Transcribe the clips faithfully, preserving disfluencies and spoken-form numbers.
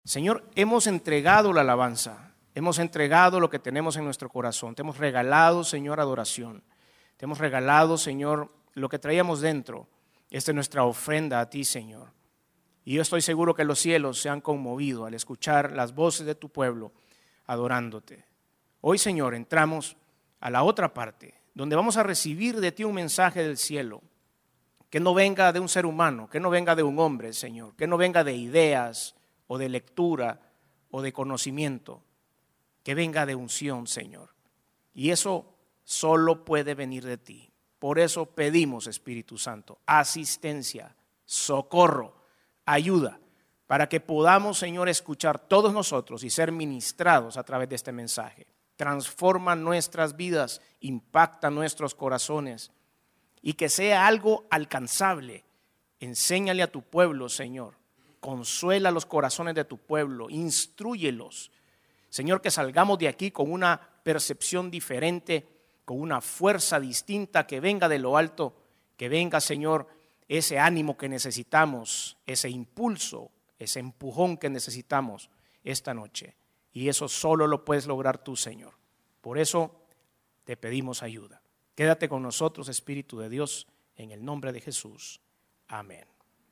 Señor, hemos entregado la alabanza, hemos entregado lo que tenemos en nuestro corazón, te hemos regalado, Señor, adoración, te hemos regalado, Señor, lo que traíamos dentro. Esta es nuestra ofrenda a ti, Señor. Y yo estoy seguro que los cielos se han conmovido al escuchar las voces de tu pueblo adorándote. Hoy, Señor, entramos a la otra parte, donde vamos a recibir de ti un mensaje del cielo, que no venga de un ser humano, que no venga de un hombre, Señor, que no venga de ideas o de lectura o de conocimiento, que venga de unción, Señor. Y eso solo puede venir de ti. Por eso pedimos, Espíritu Santo, asistencia, socorro, ayuda, para que podamos, Señor, escuchar todos nosotros y ser ministrados a través de este mensaje. Transforma nuestras vidas, impacta nuestros corazones y que sea algo alcanzable. Enséñale a tu pueblo, Señor. Consuela los corazones de tu pueblo, instrúyelos. Señor, que salgamos de aquí con una percepción diferente, con una fuerza distinta que venga de lo alto, que venga, Señor, ese ánimo que necesitamos, ese impulso, ese empujón que necesitamos esta noche. Y eso solo lo puedes lograr tú, Señor. Por eso te pedimos ayuda. Quédate con nosotros, Espíritu de Dios, en el nombre de Jesús. Amén.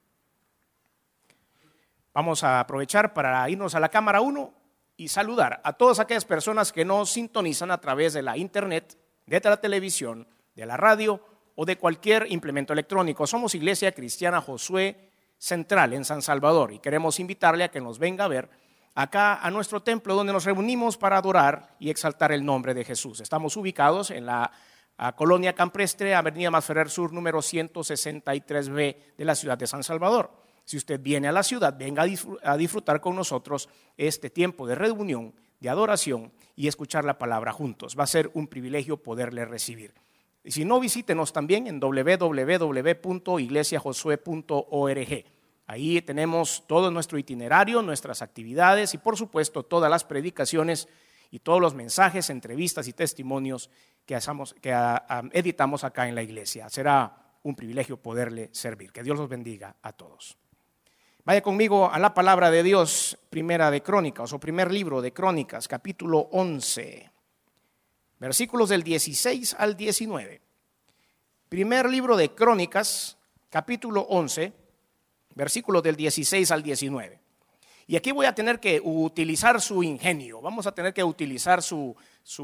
Vamos a aprovechar para irnos a la cámara uno y saludar a todas aquellas personas que nos sintonizan a través de la internet, de la televisión, de la radio o de cualquier implemento electrónico. Somos Iglesia Cristiana Josué Central en San Salvador y queremos invitarle a que nos venga a ver acá a nuestro templo donde nos reunimos para adorar y exaltar el nombre de Jesús. Estamos ubicados en la Colonia Campestre, Avenida Masferrer Sur, número ciento sesenta y tres B de la ciudad de San Salvador. Si usted viene a la ciudad, venga a disfrutar con nosotros este tiempo de reunión, de adoración y escuchar la palabra juntos. Va a ser un privilegio poderle recibir. Y si no, visítenos también en doble u doble u doble u punto iglesia josué punto org. Ahí tenemos todo nuestro itinerario, nuestras actividades y por supuesto todas las predicaciones y todos los mensajes, entrevistas y testimonios que, hacemos, que uh, editamos acá en la iglesia. Será un privilegio poderle servir. Que Dios los bendiga a todos. Vaya conmigo a la palabra de Dios, primera de Crónicas, o primer libro de Crónicas, capítulo once, versículos del dieciséis al diecinueve. Primer libro de Crónicas, capítulo once, versículos del dieciséis al diecinueve. Y aquí voy a tener que utilizar su ingenio, vamos a tener que utilizar su, su,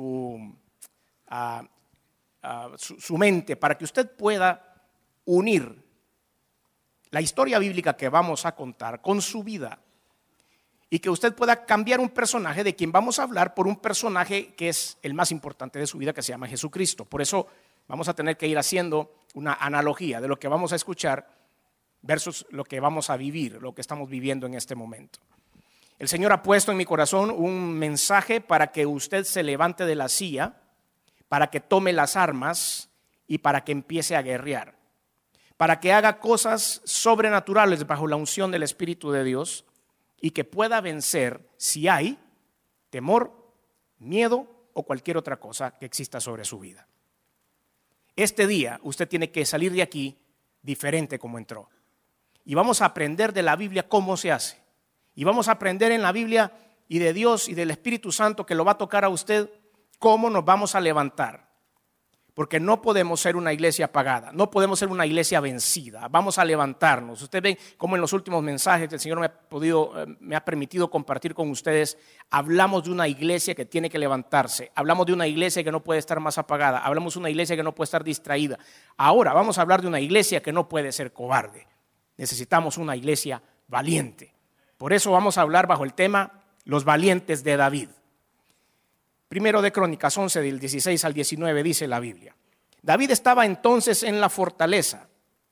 uh, uh, su, su mente para que usted pueda unir la historia bíblica que vamos a contar con su vida y que usted pueda cambiar un personaje de quien vamos a hablar por un personaje que es el más importante de su vida, que se llama Jesucristo. Por eso vamos a tener que ir haciendo una analogía de lo que vamos a escuchar versus lo que vamos a vivir, lo que estamos viviendo en este momento. El Señor ha puesto en mi corazón un mensaje para que usted se levante de la silla, para que tome las armas y para que empiece a guerrear, para que haga cosas sobrenaturales bajo la unción del Espíritu de Dios y que pueda vencer si hay temor, miedo o cualquier otra cosa que exista sobre su vida. Este día usted tiene que salir de aquí diferente como entró. Y vamos a aprender de la Biblia cómo se hace. Y vamos a aprender en la Biblia y de Dios y del Espíritu Santo que lo va a tocar a usted cómo nos vamos a levantar. Porque no podemos ser una iglesia apagada, no podemos ser una iglesia vencida, vamos a levantarnos. Usted ve cómo en los últimos mensajes el Señor me ha, podido, me ha permitido compartir con ustedes, hablamos de una iglesia que tiene que levantarse, hablamos de una iglesia que no puede estar más apagada, hablamos de una iglesia que no puede estar distraída. Ahora vamos a hablar de una iglesia que no puede ser cobarde, necesitamos una iglesia valiente. Por eso vamos a hablar bajo el tema los valientes de David. Primero de Crónicas once, del dieciséis al diecinueve, dice la Biblia. David estaba entonces en la fortaleza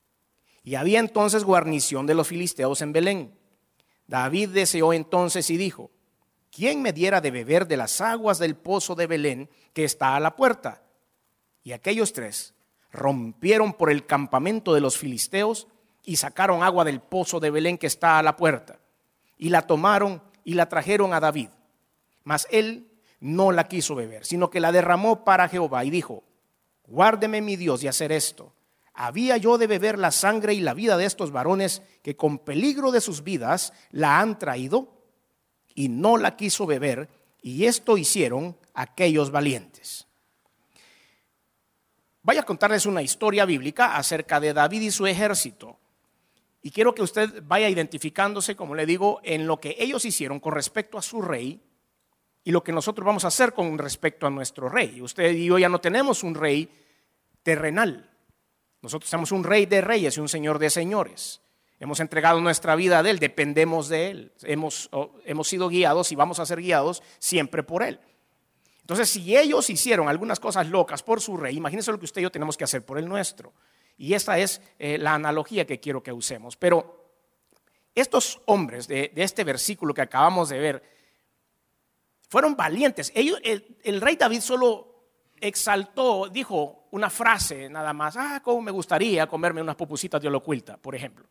y había entonces guarnición de los filisteos en Belén. David deseó entonces y dijo: ¿quién me diera de beber de las aguas del pozo de Belén que está a la puerta? Y aquellos tres rompieron por el campamento de los filisteos y sacaron agua del pozo de Belén que está a la puerta. Y la tomaron y la trajeron a David. Mas él no la quiso beber, sino que la derramó para Jehová y dijo: guárdeme mi Dios de hacer esto. ¿Había yo de beber la sangre y la vida de estos varones que con peligro de sus vidas la han traído? y no la quiso beber, y esto hicieron aquellos valientes. Voy a contarles una historia bíblica acerca de David y su ejército. Y quiero que usted vaya identificándose, como le digo, en lo que ellos hicieron con respecto a su rey y lo que nosotros vamos a hacer con respecto a nuestro rey. Usted y yo ya no tenemos un rey terrenal. Nosotros tenemos un rey de reyes y un señor de señores. Hemos entregado nuestra vida a Él, dependemos de Él. Hemos, hemos sido guiados y vamos a ser guiados siempre por Él. Entonces, si ellos hicieron algunas cosas locas por su rey, imagínense lo que usted y yo tenemos que hacer por el nuestro. Y esta es eh, la analogía que quiero que usemos. Pero estos hombres de, de este versículo que acabamos de ver fueron valientes. Ellos, el, el rey David solo exaltó, dijo una frase nada más. Ah, cómo me gustaría comerme unas pupusitas de Olocuilta, por ejemplo.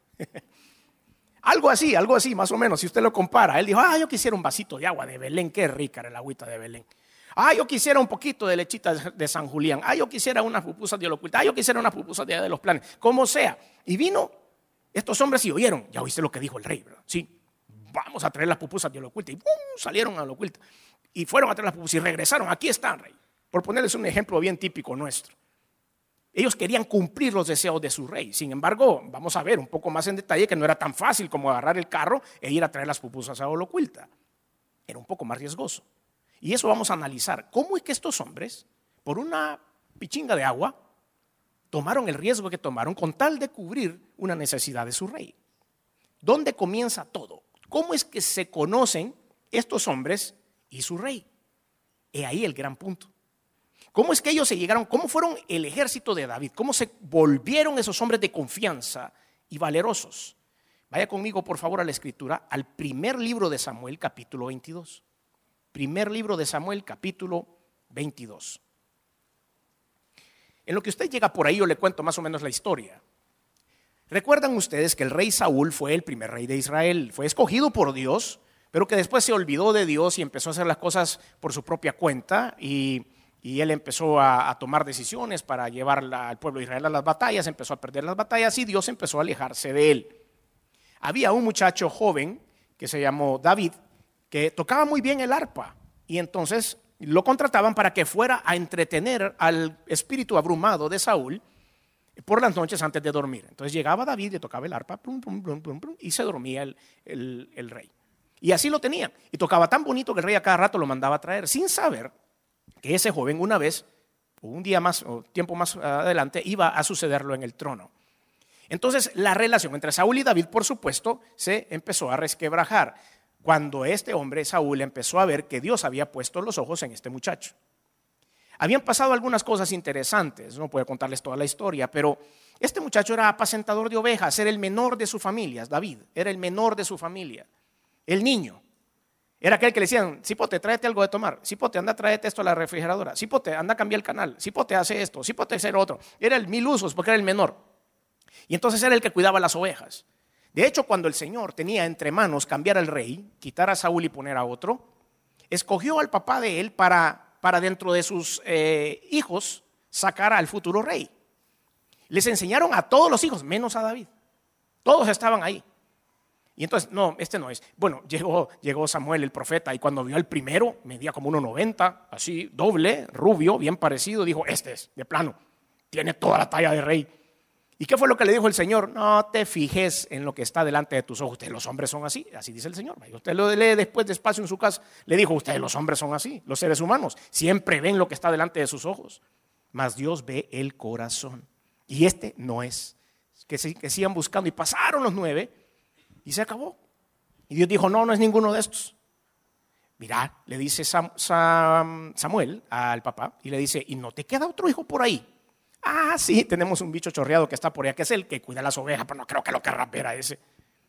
Algo así, algo así, más o menos. Si usted lo compara, él dijo, ah, yo quisiera un vasito de agua de Belén. Qué rica era el agüita de Belén. Ah, yo quisiera un poquito de lechita de San Julián. Ah, yo quisiera unas pupusas de Olocuilta. Ah, yo quisiera unas pupusas de, de los planes. Como sea. Y vino estos hombres y oyeron. Ya oíste lo que dijo el rey, ¿verdad? Sí, vamos a traer las pupusas de Olocuilta. Y ¡pum! Salieron a Olocuilta. Y fueron a traer las pupusas y regresaron. Aquí están, rey. Por ponerles un ejemplo bien típico nuestro. Ellos querían cumplir los deseos de su rey. Sin embargo, vamos a ver un poco más en detalle que no era tan fácil como agarrar el carro e ir a traer las pupusas a Olocuilta. Era un poco más riesgoso. Y eso vamos a analizar. ¿Cómo es que estos hombres, por una pichinga de agua, tomaron el riesgo que tomaron con tal de cubrir una necesidad de su rey? ¿Dónde comienza todo? ¿Cómo es que se conocen estos hombres y su rey? He ahí el gran punto. ¿Cómo es que ellos se llegaron? ¿Cómo fueron el ejército de David? ¿Cómo se volvieron esos hombres de confianza y valerosos? Vaya conmigo, por favor, a la escritura, al primer libro de Samuel, capítulo veintidós. Primer libro de Samuel, capítulo veintidós. En lo que usted llega por ahí, yo le cuento más o menos la historia. Recuerdan ustedes que el rey Saúl fue el primer rey de Israel. Fue escogido por Dios, pero que después se olvidó de Dios y empezó a hacer las cosas por su propia cuenta. Y, y él empezó a, a tomar decisiones para llevar la, al pueblo de Israel a las batallas. Empezó a perder las batallas y Dios empezó a alejarse de él. Había un muchacho joven que se llamó David, que tocaba muy bien el arpa, y entonces lo contrataban para que fuera a entretener al espíritu abrumado de Saúl por las noches antes de dormir. Entonces llegaba David y tocaba el arpa, plum, plum, plum, plum, plum, y se dormía el, el, el rey. Y así lo tenía, y tocaba tan bonito que el rey a cada rato lo mandaba a traer, sin saber que ese joven una vez, o un día más, o tiempo más adelante, iba a sucederlo en el trono. Entonces la relación entre Saúl y David, por supuesto, se empezó a resquebrajar cuando este hombre, Saúl, empezó a ver que Dios había puesto los ojos en este muchacho. Habían pasado algunas cosas interesantes, no puedo contarles toda la historia, pero este muchacho era apacentador de ovejas, era el menor de su familia, David, era el menor de su familia, el niño. Era aquel que le decían, cipote, tráete algo de tomar, cipote, anda, tráete esto a la refrigeradora, cipote, anda, cambia el canal, cipote, hace esto, cipote, hace otro. Era el mil usos porque era el menor. Y entonces era el que cuidaba las ovejas. De hecho, cuando el Señor tenía entre manos cambiar al rey, quitar a Saúl y poner a otro, escogió al papá de él para, para dentro de sus eh, hijos sacar al futuro rey. Les enseñaron a todos los hijos, menos a David. Todos estaban ahí. Y entonces, no, este no es. Bueno, llegó, llegó Samuel el profeta y cuando vio al primero, medía como uno noventa, así, doble, rubio, bien parecido, dijo, este es, de plano, tiene toda la talla de rey. ¿Y qué fue lo que le dijo el Señor? No te fijes en lo que está delante de tus ojos. Ustedes los hombres son así, así dice el Señor. Usted lo lee después despacio en su casa. Le dijo, ustedes los hombres son así, los seres humanos. Siempre ven lo que está delante de sus ojos. Mas Dios ve el corazón. Y este no es. Que, que sigan buscando. Y pasaron los nueve y se acabó. Y Dios dijo, no, no es ninguno de estos. Mirá, le dice Sam, Sam, Samuel al papá y le dice, ¿y no te queda otro hijo por ahí? Ah, sí, tenemos un bicho chorreado que está por allá, que es el que cuida las ovejas, pero no creo que lo querrá ver a ese.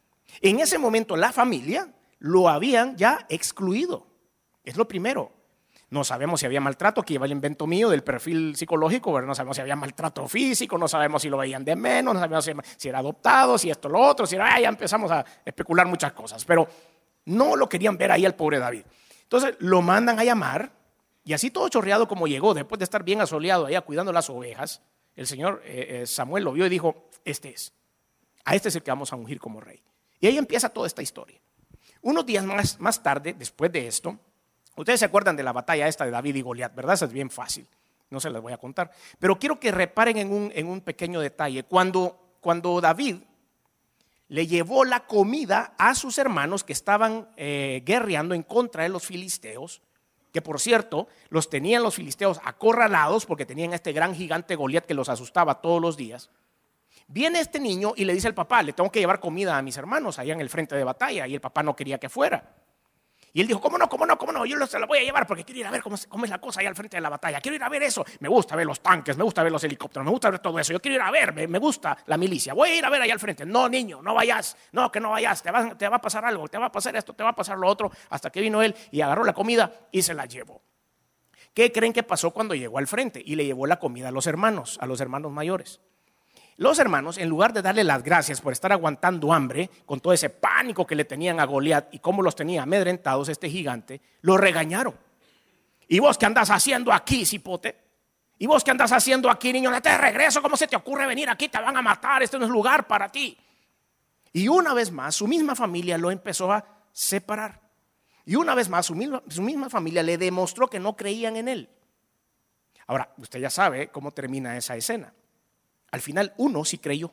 En ese momento la familia lo habían ya excluido. Es lo primero. No sabemos si había maltrato, aquí lleva el invento mío del perfil psicológico, pero no sabemos si había maltrato físico, no sabemos si lo veían de menos, no sabemos si, si era adoptado, si esto, lo otro, si era, ah, ya empezamos a especular muchas cosas, pero no lo querían ver ahí al pobre David. Entonces lo mandan a llamar. Y así todo chorreado como llegó, después de estar bien asoleado allá cuidando las ovejas, el señor eh, eh, Samuel lo vio y dijo, este es, a este es el que vamos a ungir como rey. Y ahí empieza toda esta historia. Unos días más, más tarde, después de esto, ustedes se acuerdan de la batalla esta de David y Goliat, ¿verdad? Eso es bien fácil, no se las voy a contar. Pero quiero que reparen en un, en un pequeño detalle. Cuando, cuando David le llevó la comida a sus hermanos que estaban eh, guerreando en contra de los filisteos, que por cierto, los tenían los filisteos acorralados porque tenían a este gran gigante Goliat que los asustaba todos los días. Viene este niño y le dice al papá, le tengo que llevar comida a mis hermanos allá en el frente de batalla, y el papá no quería que fuera. Y él dijo, ¿cómo no, cómo no, cómo no? Yo se la voy a llevar porque quiero ir a ver cómo, cómo es la cosa allá al frente de la batalla. Quiero ir a ver eso. Me gusta ver los tanques, me gusta ver los helicópteros, me gusta ver todo eso. Yo quiero ir a ver, me, me gusta la milicia. Voy a ir a ver allá al frente. No, niño, no vayas. No, que no vayas. Te va, te va a pasar algo, te va a pasar esto, te va a pasar lo otro. Hasta que vino él y agarró la comida y se la llevó. ¿Qué creen que pasó cuando llegó al frente? Y le llevó la comida a los hermanos, a los hermanos mayores. Los hermanos, en lugar de darle las gracias por estar aguantando hambre, con todo ese pánico que le tenían a Goliat y cómo los tenía amedrentados este gigante, lo regañaron. ¿Y vos qué andás haciendo aquí, cipote? ¿Y vos qué andás haciendo aquí, niño? ¡Vete de regreso! ¿Cómo se te ocurre venir aquí? Te van a matar, este no es lugar para ti. Y una vez más, su misma familia lo empezó a separar. Y una vez más, su misma, su misma familia le demostró que no creían en él. Ahora, usted ya sabe cómo termina esa escena. Al final uno sí creyó,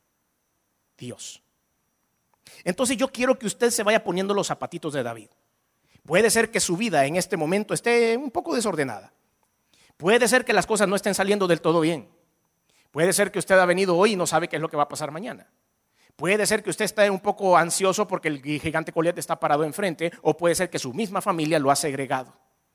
Dios. Entonces yo quiero que usted se vaya poniendo los zapatitos de David. Puede ser que su vida en este momento esté un poco desordenada. Puede ser que las cosas no estén saliendo del todo bien. Puede ser que usted ha venido hoy y no sabe qué es lo que va a pasar mañana. Puede ser que usted esté un poco ansioso porque el gigante Goliat está parado enfrente, o puede ser que su misma familia lo ha segregado.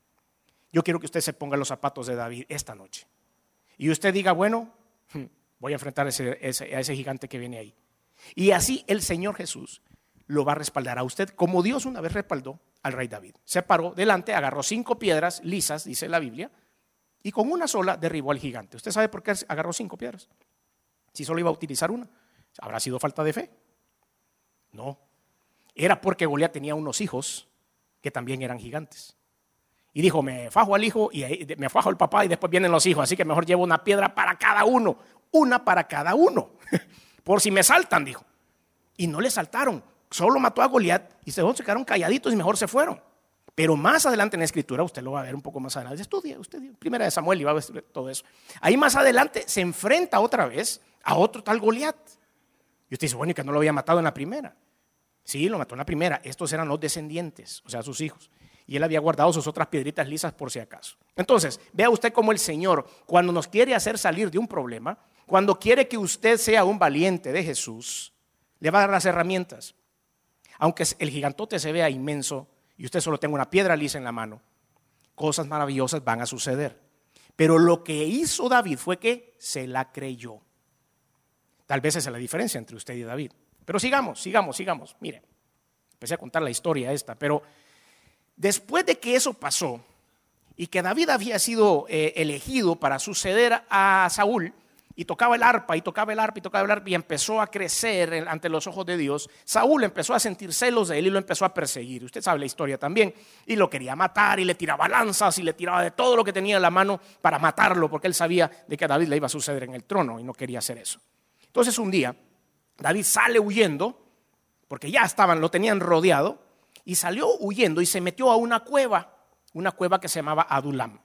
Yo quiero que usted se ponga los zapatos de David esta noche. Y usted diga, bueno, voy a enfrentar ese, ese, a ese gigante que viene ahí. Y así el Señor Jesús lo va a respaldar a usted, como Dios una vez respaldó al rey David. Se paró delante, agarró cinco piedras lisas, dice la Biblia, y con una sola derribó al gigante. ¿Usted sabe por qué agarró cinco piedras? Si solo iba a utilizar una, ¿habrá sido falta de fe? No, era porque Goliat tenía unos hijos que también eran gigantes. Y dijo, me fajo al hijo y me fajo al papá y después vienen los hijos, así que mejor llevo una piedra para cada uno, una para cada uno, por si me saltan, dijo. Y no le saltaron, solo mató a Goliat y se quedaron calladitos y mejor se fueron. Pero más adelante en la escritura, usted lo va a ver un poco más adelante, estudia, usted, primera de Samuel, y va a ver todo eso. Ahí más adelante se enfrenta otra vez a otro tal Goliat. Y usted dice, bueno, ¿y que no lo había matado en la primera? Sí, lo mató en la primera, estos eran los descendientes, o sea, sus hijos. Y él había guardado sus otras piedritas lisas por si acaso. Entonces, vea usted cómo el Señor, cuando nos quiere hacer salir de un problema, cuando quiere que usted sea un valiente de Jesús, le va a dar las herramientas. Aunque el gigantote se vea inmenso y usted solo tenga una piedra lisa en la mano, cosas maravillosas van a suceder. Pero lo que hizo David fue que se la creyó. Tal vez esa es la diferencia entre usted y David. Pero sigamos, sigamos, sigamos. Mire, empecé a contar la historia esta, pero después de que eso pasó y que David había sido eh, elegido para suceder a Saúl, y tocaba el arpa y tocaba el arpa y tocaba el arpa y empezó a crecer ante los ojos de Dios, Saúl empezó a sentir celos de él y lo empezó a perseguir. Usted sabe la historia también. Y lo quería matar y le tiraba lanzas y le tiraba de todo lo que tenía en la mano para matarlo, porque él sabía de que a David le iba a suceder en el trono y no quería hacer eso. Entonces un día David sale huyendo, porque ya estaban, lo tenían rodeado, y salió huyendo y se metió a una cueva, una cueva que se llamaba Adulam.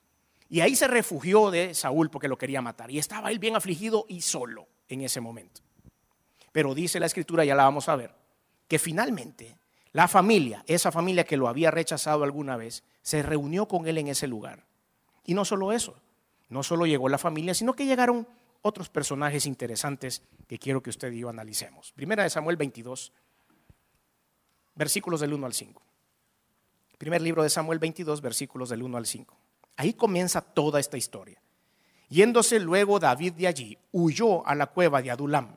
Y ahí se refugió de Saúl porque lo quería matar. Y estaba él bien afligido y solo en ese momento. Pero dice la escritura, ya la vamos a ver, que finalmente la familia, esa familia que lo había rechazado alguna vez, se reunió con él en ese lugar. Y no solo eso, no solo llegó la familia, sino que llegaron otros personajes interesantes que quiero que usted y yo analicemos. Primera de Samuel veintidós, versículos del uno al cinco. Primer libro de Samuel veintidós, versículos del uno al cinco. Ahí comienza toda esta historia. Yéndose luego David de allí, huyó a la cueva de Adulam.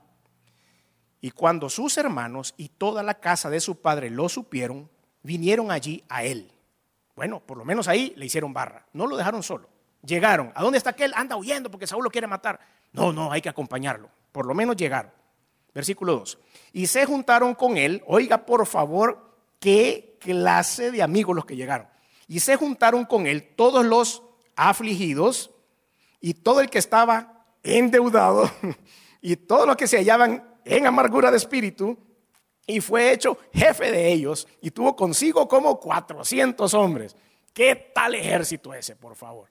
Y cuando sus hermanos y toda la casa de su padre lo supieron, vinieron allí a él. Bueno, por lo menos ahí le hicieron barra. No lo dejaron solo. Llegaron. ¿A dónde está aquel? Anda huyendo porque Saúl lo quiere matar. No, no, hay que acompañarlo. Por lo menos llegaron. Versículo dos. Y se juntaron con él. Oiga, por favor, qué clase de amigos los que llegaron. Y se juntaron con él todos los afligidos y todo el que estaba endeudado y todos los que se hallaban en amargura de espíritu y fue hecho jefe de ellos y tuvo consigo como cuatrocientos hombres. ¿Qué tal ejército ese, por favor?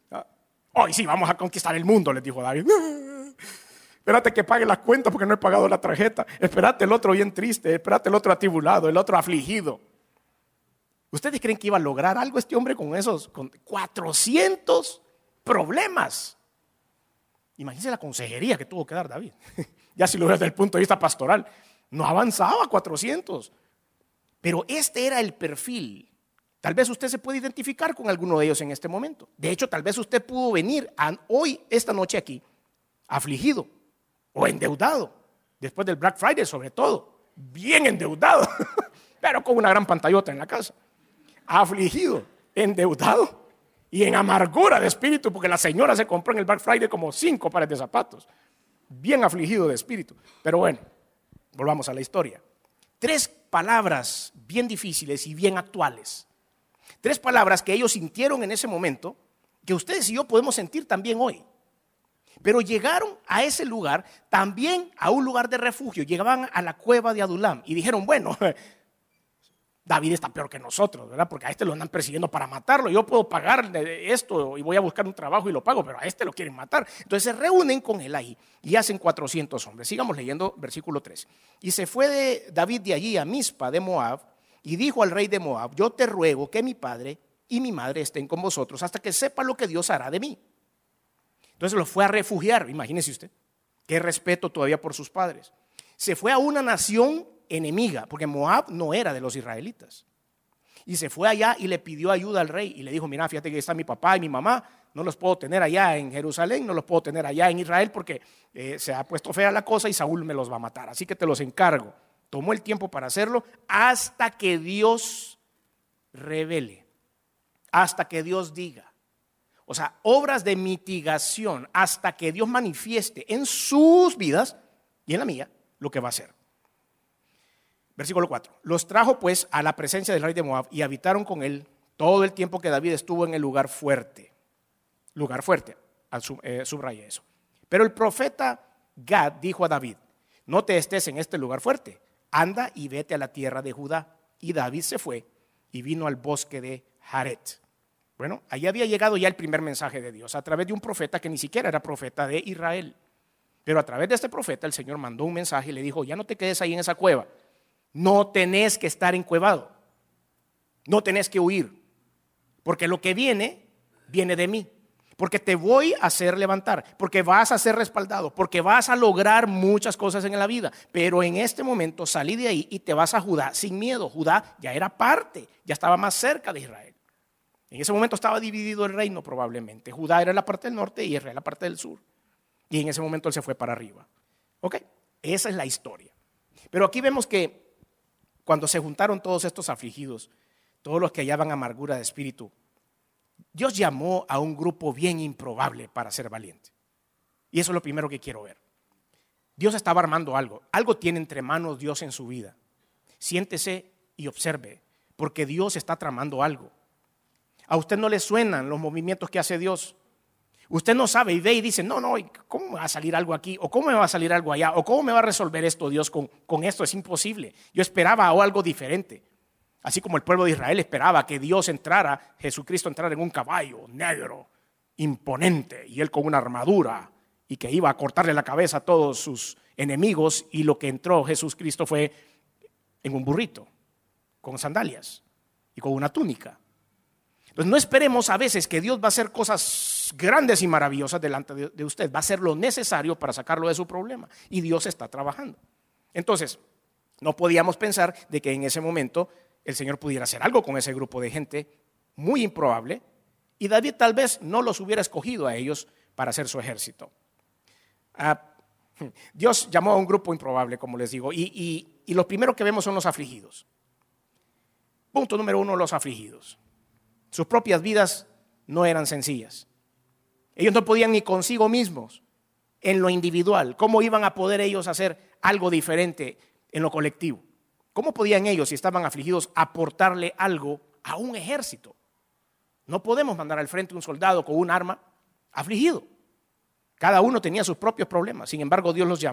Hoy sí vamos a conquistar el mundo, les dijo David. Espérate que pague las cuentas porque no he pagado la tarjeta. Espérate el otro bien triste, espérate el otro atribulado, el otro afligido. ¿Ustedes creen que iba a lograr algo este hombre con esos con cuatrocientos problemas? Imagínense la consejería que tuvo que dar David. Ya si lo ves desde el punto de vista pastoral, no avanzaba a cuatrocientos. Pero este era el perfil. Tal vez usted se puede identificar con alguno de ellos en este momento. De hecho, tal vez usted pudo venir a, hoy, esta noche aquí, afligido o endeudado. Después del Black Friday sobre todo, bien endeudado, pero con una gran pantallota en la casa. Afligido, endeudado y en amargura de espíritu, porque la señora se compró en el Black Friday como cinco pares de zapatos. Bien afligido de espíritu. Pero bueno, volvamos a la historia. Tres palabras bien difíciles y bien actuales. Tres palabras que ellos sintieron en ese momento, que ustedes y yo podemos sentir también hoy. Pero llegaron a ese lugar, también a un lugar de refugio. Llegaban a la cueva de Adulam y dijeron, bueno, David está peor que nosotros, ¿verdad? Porque a este lo andan persiguiendo para matarlo. Yo puedo pagarle esto y voy a buscar un trabajo y lo pago, pero a este lo quieren matar. Entonces se reúnen con él ahí y hacen cuatrocientos hombres. Sigamos leyendo versículo tres. Y se fue de David de allí a Mizpa de Moab y dijo al rey de Moab, yo te ruego que mi padre y mi madre estén con vosotros hasta que sepa lo que Dios hará de mí. Entonces lo fue a refugiar, imagínese usted, qué respeto todavía por sus padres. Se fue a una nación enemiga, porque Moab no era de los israelitas. Y se fue allá y le pidió ayuda al rey y le dijo, mira, fíjate que está mi papá y mi mamá, no los puedo tener allá en Jerusalén, no los puedo tener allá en Israel porque eh, se ha puesto fea la cosa y Saúl me los va a matar, así que te los encargo. Tomó el tiempo para hacerlo hasta que Dios revele, hasta que Dios diga. O sea, obras de mitigación hasta que Dios manifieste en sus vidas y en la mía lo que va a hacer. Versículo cuatro. Los trajo pues a la presencia del rey de Moab y habitaron con él todo el tiempo que David estuvo en el lugar fuerte. Lugar fuerte, eh, subrayé eso. Pero el profeta Gad dijo a David, no te estés en este lugar fuerte, anda y vete a la tierra de Judá. Y David se fue y vino al bosque de Jaret. Bueno, ahí había llegado ya el primer mensaje de Dios a través de un profeta que ni siquiera era profeta de Israel. Pero a través de este profeta el Señor mandó un mensaje y le dijo, ya no te quedes ahí en esa cueva. No tenés que estar encuevado. No tenés que huir. Porque lo que viene, viene de mí. Porque te voy a hacer levantar. Porque vas a ser respaldado. Porque vas a lograr muchas cosas en la vida. Pero en este momento salí de ahí y te vas a Judá sin miedo. Judá ya era parte, ya estaba más cerca de Israel. En ese momento estaba dividido el reino probablemente. Judá era la parte del norte y Israel la parte del sur. Y en ese momento él se fue para arriba. Ok, esa es la historia. Pero aquí vemos que cuando se juntaron todos estos afligidos, todos los que hallaban amargura de espíritu, Dios llamó a un grupo bien improbable para ser valiente. Y eso es lo primero que quiero ver. Dios estaba armando algo. Algo tiene entre manos Dios en su vida. Siéntese y observe, porque Dios está tramando algo. A usted no le suenan los movimientos que hace Dios. Usted no sabe y ve y dice, no, no, ¿cómo me va a salir algo aquí? ¿O cómo me va a salir algo allá? ¿O cómo me va a resolver esto Dios con, con esto? Es imposible. Yo esperaba algo diferente. Así como el pueblo de Israel esperaba que Dios entrara, Jesucristo entrara en un caballo negro, imponente, y él con una armadura, y que iba a cortarle la cabeza a todos sus enemigos, y lo que entró Jesucristo fue en un burrito, con sandalias y con una túnica. Entonces no esperemos a veces que Dios va a hacer cosas grandes y maravillosas delante de, de usted. Va a hacer lo necesario para sacarlo de su problema. Y Dios está trabajando. Entonces, no podíamos pensar de que en ese momento el Señor pudiera hacer algo con ese grupo de gente muy improbable. Y David tal vez no los hubiera escogido a ellos para hacer su ejército. Ah, Dios llamó a un grupo improbable, como les digo. Y, y, y lo primero que vemos son los afligidos. Punto número uno, los afligidos. Sus propias vidas no eran sencillas. Ellos no podían ni consigo mismos en lo individual. ¿Cómo iban a poder ellos hacer algo diferente en lo colectivo? ¿Cómo podían ellos, si estaban afligidos, aportarle algo a un ejército? No podemos mandar al frente un soldado con un arma afligido. Cada uno tenía sus propios problemas. Sin embargo, Dios los llamó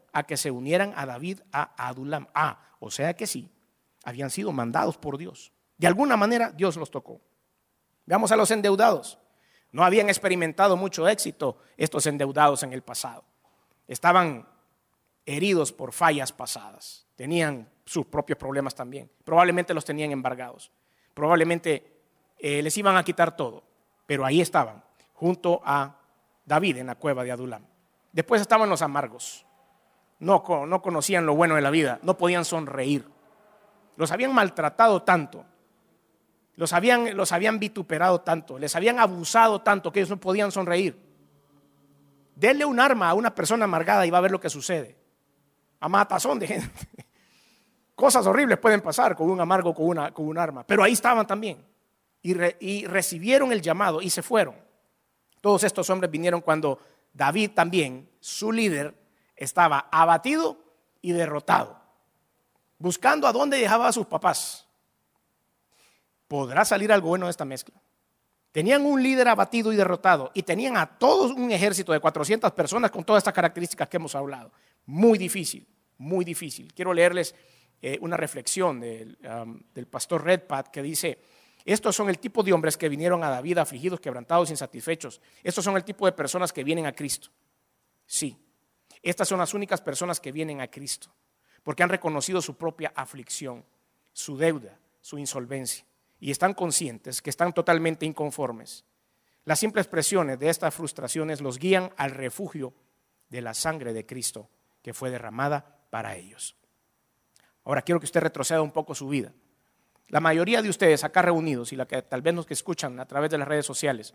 a que se unieran a David a Adulam. Ah, o sea que sí, habían sido mandados por Dios. De alguna manera Dios los tocó. Veamos a los endeudados. No habían experimentado mucho éxito estos endeudados en el pasado. Estaban heridos por fallas pasadas. Tenían sus propios problemas también. Probablemente los tenían embargados. Probablemente eh, les iban a quitar todo. Pero ahí estaban, junto a David en la cueva de Adulam. Después estaban los amargos. No, no conocían lo bueno de la vida. No podían sonreír. Los habían maltratado tanto. Los habían, los habían vituperado tanto. Les habían abusado tanto que ellos no podían sonreír. Denle un arma a una persona amargada y va a ver lo que sucede. A matazón de gente. Cosas horribles pueden pasar con un amargo, con, una, con un arma. Pero ahí estaban también. Y, re, y recibieron el llamado y se fueron. Todos estos hombres vinieron cuando David también, su líder, estaba abatido y derrotado, buscando a dónde dejaba a sus papás. ¿Podrá salir algo bueno de esta mezcla? Tenían un líder abatido y derrotado y tenían a todos un ejército de cuatrocientas personas con todas estas características que hemos hablado. Muy difícil, muy difícil. Quiero leerles eh, una reflexión del, um, del pastor Redpath que dice: estos son el tipo de hombres que vinieron a David afligidos, quebrantados, insatisfechos. Estos son el tipo de personas que vienen a Cristo. Sí, estas son las únicas personas que vienen a Cristo, porque han reconocido su propia aflicción, su deuda, su insolvencia, y están conscientes que están totalmente inconformes. Las simples presiones de estas frustraciones los guían al refugio de la sangre de Cristo que fue derramada para ellos. Ahora quiero que usted retroceda un poco su vida. La mayoría de ustedes acá reunidos y la que tal vez los que escuchan a través de las redes sociales,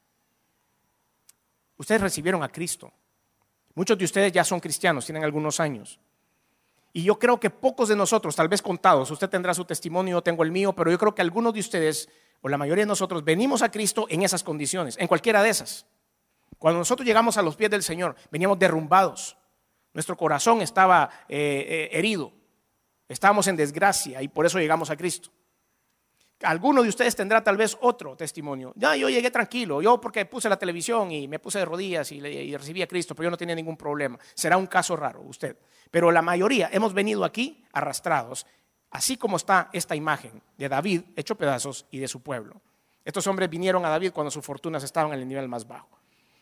ustedes recibieron a Cristo. Muchos de ustedes ya son cristianos, tienen algunos años. Y yo creo que pocos de nosotros, tal vez contados, usted tendrá su testimonio, yo tengo el mío, pero yo creo que algunos de ustedes, o la mayoría de nosotros, venimos a Cristo en esas condiciones, en cualquiera de esas. Cuando nosotros llegamos a los pies del Señor, veníamos derrumbados. Nuestro corazón estaba eh, eh, herido. Estábamos en desgracia y por eso llegamos a Cristo. Alguno de ustedes tendrá tal vez otro testimonio. Ya, yo llegué tranquilo, yo porque puse la televisión y me puse de rodillas y, le, y recibí a Cristo, pero yo no tenía ningún problema. Será un caso raro usted. Pero la mayoría hemos venido aquí arrastrados, así como está esta imagen de David hecho pedazos y de su pueblo. Estos hombres vinieron a David cuando sus fortunas estaban en el nivel más bajo.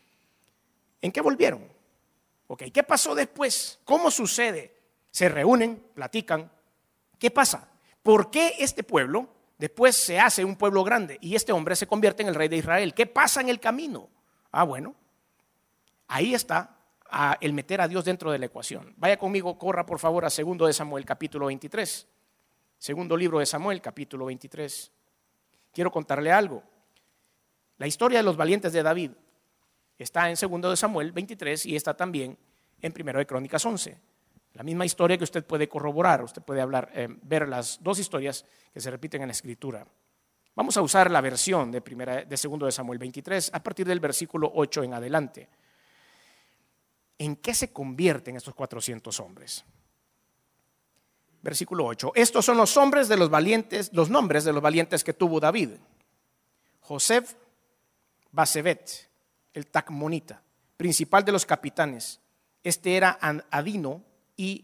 ¿En qué volvieron? Okay, ¿qué pasó después? ¿Cómo sucede? Se reúnen, platican. ¿Qué pasa? ¿Por qué este pueblo después se hace un pueblo grande y este hombre se convierte en el rey de Israel? ¿Qué pasa en el camino? Ah, bueno, ahí está ah, el meter a Dios dentro de la ecuación. Vaya conmigo, corra por favor a segundo de Samuel, capítulo veintitrés. Segundo libro de Samuel, capítulo veintitrés. Quiero contarle algo. La historia de los valientes de David está en segundo de Samuel veintitrés y está también en primero de Crónicas once. La misma historia que usted puede corroborar, usted puede hablar, eh, ver las dos historias que se repiten en la Escritura. Vamos a usar la versión de, primera, de segundo de Samuel veintitrés a partir del versículo ocho en adelante. ¿En qué se convierten estos cuatrocientos hombres? Versículo ocho. Estos son los hombres de los valientes, los nombres de los valientes que tuvo David: Josef, Basebet, el Tacmonita, principal de los capitanes. Este era Adino y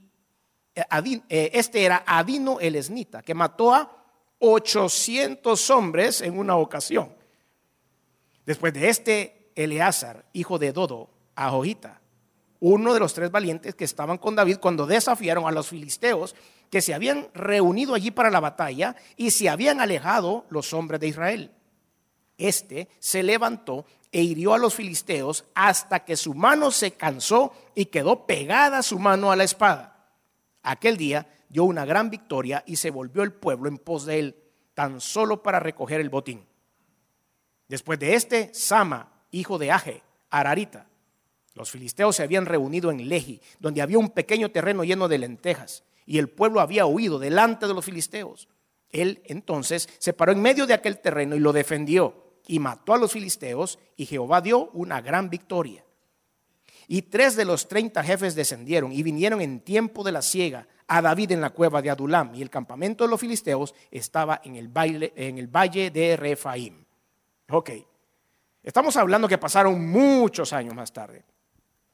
este era Adino el Esnita, que mató a ochocientos hombres en una ocasión. Después de este, Eleazar, hijo de Dodo, Ahojita, uno de los tres valientes que estaban con David cuando desafiaron a los filisteos que se habían reunido allí para la batalla y se habían alejado los hombres de Israel. Este se levantó e hirió a los filisteos hasta que su mano se cansó y quedó pegada su mano a la espada. Aquel día dio una gran victoria y se volvió el pueblo en pos de él, tan solo para recoger el botín. Después de este, Sama, hijo de Age, Ararita. Los filisteos se habían reunido en Lehi, donde había un pequeño terreno lleno de lentejas, y el pueblo había huido delante de los filisteos. Él entonces se paró en medio de aquel terreno y lo defendió, y mató a los filisteos, y Jehová dio una gran victoria. Y tres de los treinta jefes descendieron y vinieron en tiempo de la siega a David en la cueva de Adulam, y el campamento de los filisteos estaba en el, baile, en el valle de Refaim. Ok, estamos hablando que pasaron muchos años más tarde.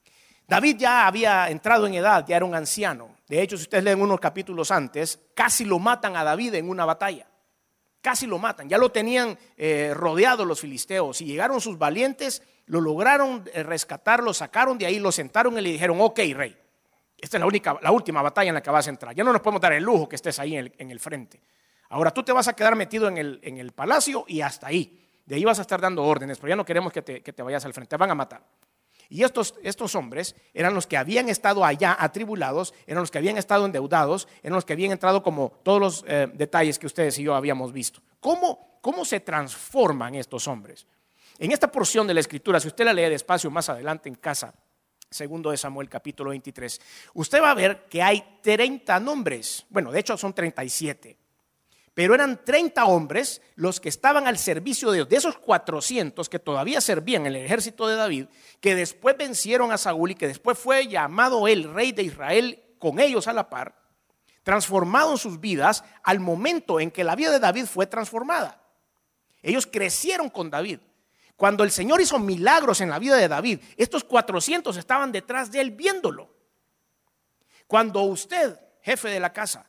David ya había entrado en edad, ya era un anciano. De hecho, si ustedes leen unos capítulos antes, casi lo matan a David en una batalla. Casi lo matan, ya lo tenían eh, rodeado los filisteos y llegaron sus valientes, lo lograron rescatar, lo sacaron de ahí, lo sentaron y le dijeron: ok, rey, esta es la, única, la última batalla en la que vas a entrar, ya no nos podemos dar el lujo que estés ahí en el, en el frente. Ahora tú te vas a quedar metido en el, en el palacio y hasta ahí, de ahí vas a estar dando órdenes, pero ya no queremos que te, que te vayas al frente, te van a matar. Y estos, estos hombres eran los que habían estado allá atribulados, eran los que habían estado endeudados, eran los que habían entrado como todos los eh, detalles que ustedes y yo habíamos visto. ¿Cómo, ¿Cómo se transforman estos hombres? En esta porción de la Escritura, si usted la lee despacio más adelante en casa, segundo de Samuel capítulo veintitrés, usted va a ver que hay treinta nombres, bueno, de hecho son treinta y siete. Pero eran treinta hombres los que estaban al servicio de Dios, de esos cuatrocientos que todavía servían en el ejército de David, que después vencieron a Saúl y que después fue llamado el rey de Israel con ellos a la par, transformaron sus vidas al momento en que la vida de David fue transformada. Ellos crecieron con David. Cuando el Señor hizo milagros en la vida de David, estos cuatrocientos estaban detrás de él viéndolo. Cuando usted, jefe de la casa,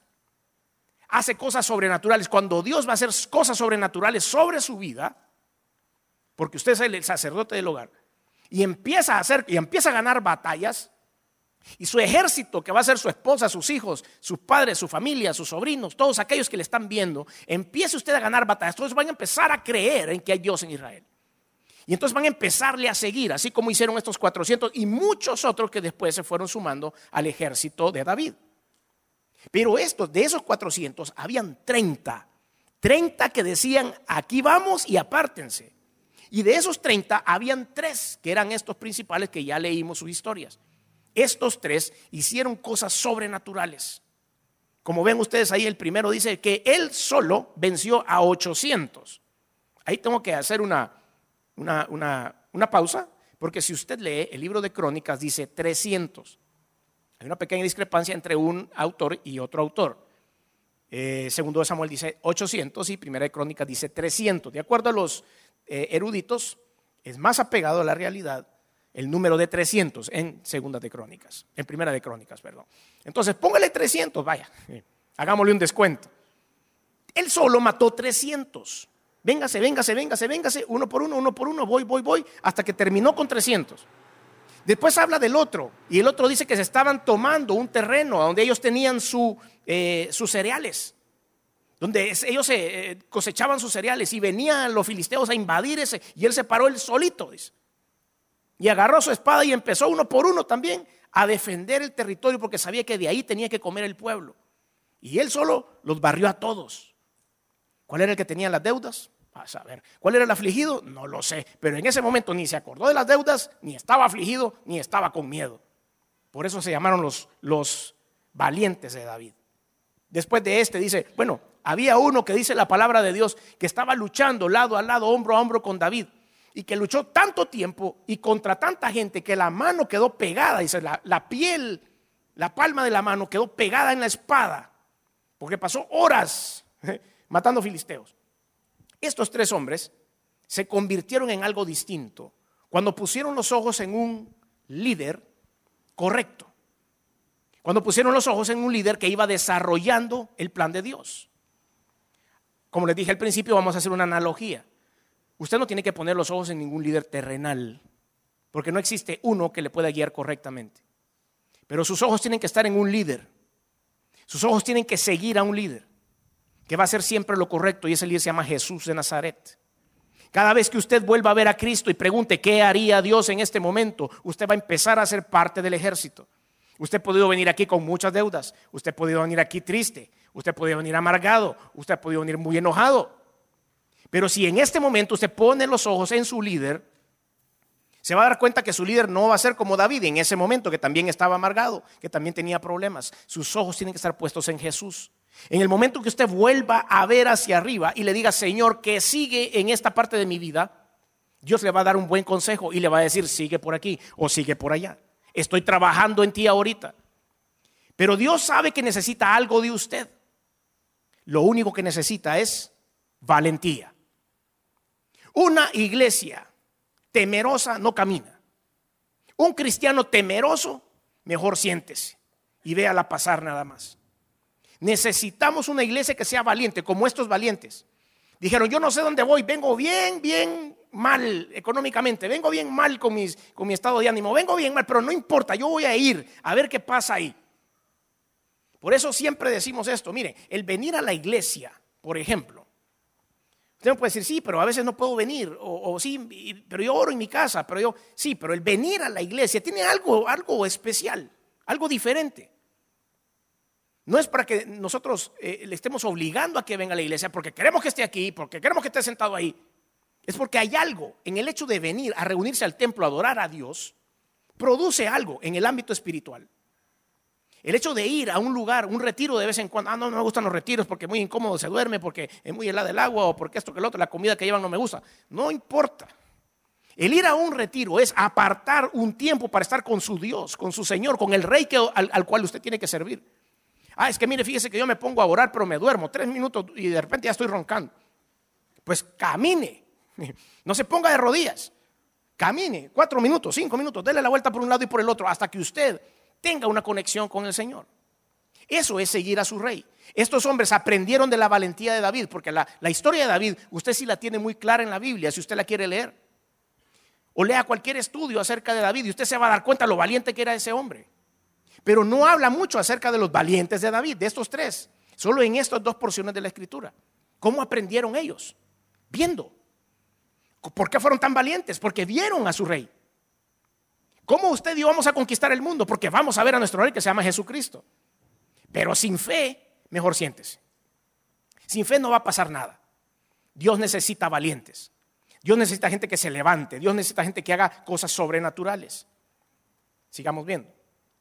hace cosas sobrenaturales, cuando Dios va a hacer cosas sobrenaturales sobre su vida, porque usted es el sacerdote del hogar, y empieza a hacer, y empieza a ganar batallas, y su ejército, que va a ser su esposa, sus hijos, sus padres, su familia, sus sobrinos, todos aquellos que le están viendo, empieza usted a ganar batallas, todos van a empezar a creer en que hay Dios en Israel. Y entonces van a empezarle a seguir, así como hicieron estos cuatrocientos y muchos otros que después se fueron sumando al ejército de David. Pero estos, de esos cuatrocientos, habían treinta. treinta que decían: aquí vamos y apártense. Y de esos treinta, habían tres que eran estos principales que ya leímos sus historias. Estos tres hicieron cosas sobrenaturales. Como ven ustedes ahí, el primero dice que él solo venció a ochocientos. Ahí tengo que hacer una, una, una, una pausa, porque si usted lee el libro de Crónicas, dice trescientos. Hay una pequeña discrepancia entre un autor y otro autor. Eh, segundo de Samuel dice ochocientos y Primera de Crónicas dice trescientos. De acuerdo a los eh, eruditos, es más apegado a la realidad el número de trescientos en Segunda de Crónicas, en Primera de Crónicas, perdón. Entonces, póngale trescientos, vaya, eh, hagámosle un descuento. Él solo mató trescientos. Véngase, véngase, véngase, véngase, uno por uno, uno por uno, voy, voy, voy, hasta que terminó con trescientos. Después habla del otro, y el otro dice que se estaban tomando un terreno donde ellos tenían su, eh, sus cereales, donde ellos eh, cosechaban sus cereales, y venían los filisteos a invadir ese, y él se paró él solito, dice, y agarró su espada y empezó uno por uno también a defender el territorio, porque sabía que de ahí tenía que comer el pueblo, y él solo los barrió a todos. ¿Cuál era el que tenía las deudas? A saber, ¿cuál era el afligido? No lo sé, pero en ese momento ni se acordó de las deudas, ni estaba afligido, ni estaba con miedo. Por eso se llamaron los, los valientes de David. Después de este dice, bueno, había uno que dice la palabra de Dios, que estaba luchando lado a lado, hombro a hombro con David, y que luchó tanto tiempo y contra tanta gente que la mano quedó pegada, dice, la, la piel, la palma de la mano quedó pegada en la espada, porque pasó horas matando filisteos. Estos tres hombres se convirtieron en algo distinto cuando pusieron los ojos en un líder correcto, cuando pusieron los ojos en un líder que iba desarrollando el plan de Dios. Como les dije al principio, vamos a hacer una analogía. Usted no tiene que poner los ojos en ningún líder terrenal, porque no existe uno que le pueda guiar correctamente. Pero sus ojos tienen que estar en un líder. Sus ojos tienen que seguir a un líder que va a hacer siempre lo correcto, y ese líder se llama Jesús de Nazaret. Cada vez que usted vuelva a ver a Cristo y pregunte qué haría Dios en este momento, usted va a empezar a ser parte del ejército. Usted ha podido venir aquí con muchas deudas, usted ha podido venir aquí triste, usted ha podido venir amargado, usted ha podido venir muy enojado. Pero si en este momento usted pone los ojos en su líder, se va a dar cuenta que su líder no va a ser como David en ese momento, que también estaba amargado, que también tenía problemas. Sus ojos tienen que estar puestos en Jesús. En el momento que usted vuelva a ver hacia arriba y le diga, Señor, ¿qué sigue en esta parte de mi vida? Dios le va a dar un buen consejo y le va a decir, sigue por aquí o sigue por allá. Estoy trabajando en ti ahorita. Pero Dios sabe que necesita algo de usted. Lo único que necesita es valentía. Una iglesia temerosa no camina. Un cristiano temeroso, mejor siéntese y véala pasar nada más. Necesitamos una iglesia que sea valiente, como estos valientes. Dijeron, yo no sé dónde voy, vengo bien, bien mal económicamente, vengo bien mal con, mis, con mi estado de ánimo, vengo bien mal, pero no importa, yo voy a ir a ver qué pasa ahí. Por eso siempre decimos esto, miren, el venir a la iglesia, por ejemplo, usted me puede decir, sí, pero a veces no puedo venir, o, o sí, pero yo oro en mi casa, pero yo, sí, pero el venir a la iglesia tiene algo, algo especial, algo diferente. No es para que nosotros eh, le estemos obligando a que venga a la iglesia porque queremos que esté aquí, porque queremos que esté sentado ahí. Es porque hay algo en el hecho de venir a reunirse al templo a adorar a Dios, produce algo en el ámbito espiritual. El hecho de ir a un lugar, un retiro de vez en cuando, ah, no, no me gustan los retiros porque es muy incómodo, se duerme, porque es muy helada el agua o porque esto que lo otro, la comida que llevan no me gusta. No importa. El ir a un retiro es apartar un tiempo para estar con su Dios, con su Señor, con el Rey que, al, al cual usted tiene que servir. Ah, es que mire, fíjese que yo me pongo a orar, pero me duermo tres minutos y de repente ya estoy roncando. Pues camine, no se ponga de rodillas, camine cuatro minutos, cinco minutos, dele la vuelta por un lado y por el otro hasta que usted tenga una conexión con el Señor. Eso es seguir a su rey. Estos hombres aprendieron de la valentía de David, porque la, la historia de David, usted sí la tiene muy clara en la Biblia, si usted la quiere leer. O lea cualquier estudio acerca de David y usted se va a dar cuenta lo valiente que era ese hombre. Pero no habla mucho acerca de los valientes de David, de estos tres, solo en estas dos porciones de la Escritura. ¿Cómo aprendieron ellos? Viendo. ¿Por qué fueron tan valientes? Porque vieron a su rey. ¿Cómo usted y yo vamos a conquistar el mundo? Porque vamos a ver a nuestro rey que se llama Jesucristo. Pero sin fe, mejor siéntese. Sin fe no va a pasar nada. Dios necesita valientes. Dios necesita gente que se levante. Dios necesita gente que haga cosas sobrenaturales. Sigamos viendo.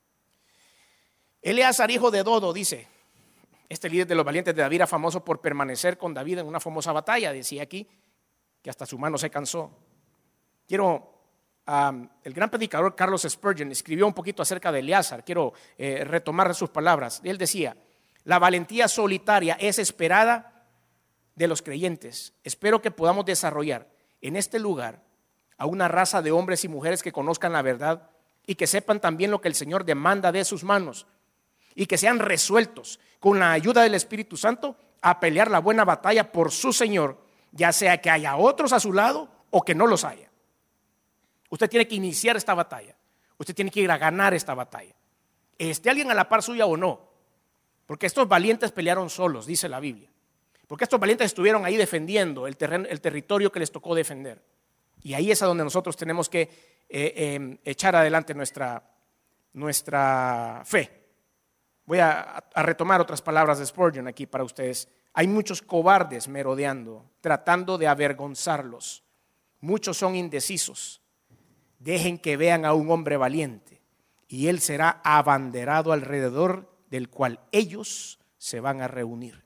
Eleazar, hijo de Dodo, dice, este líder de los valientes de David era famoso por permanecer con David en una famosa batalla. Decía aquí que hasta su mano se cansó. Quiero, um, el gran predicador Carlos Spurgeon escribió un poquito acerca de Eleazar. Quiero eh, retomar sus palabras. Él decía, la valentía solitaria es esperada de los creyentes. Espero que podamos desarrollar en este lugar a una raza de hombres y mujeres que conozcan la verdad y que sepan también lo que el Señor demanda de sus manos. Y que sean resueltos con la ayuda del Espíritu Santo a pelear la buena batalla por su Señor, ya sea que haya otros a su lado o que no los haya. Usted tiene que iniciar esta batalla. Usted tiene que ir a ganar esta batalla. Esté alguien a la par suya o no. Porque estos valientes pelearon solos, dice la Biblia. Porque estos valientes estuvieron ahí defendiendo el, terreno, el territorio que les tocó defender. Y ahí es a donde nosotros tenemos que eh, eh, echar adelante nuestra, nuestra fe. Voy a, a retomar otras palabras de Spurgeon aquí para ustedes. Hay muchos cobardes merodeando, tratando de avergonzarlos. Muchos son indecisos. Dejen que vean a un hombre valiente y él será abanderado alrededor del cual ellos se van a reunir.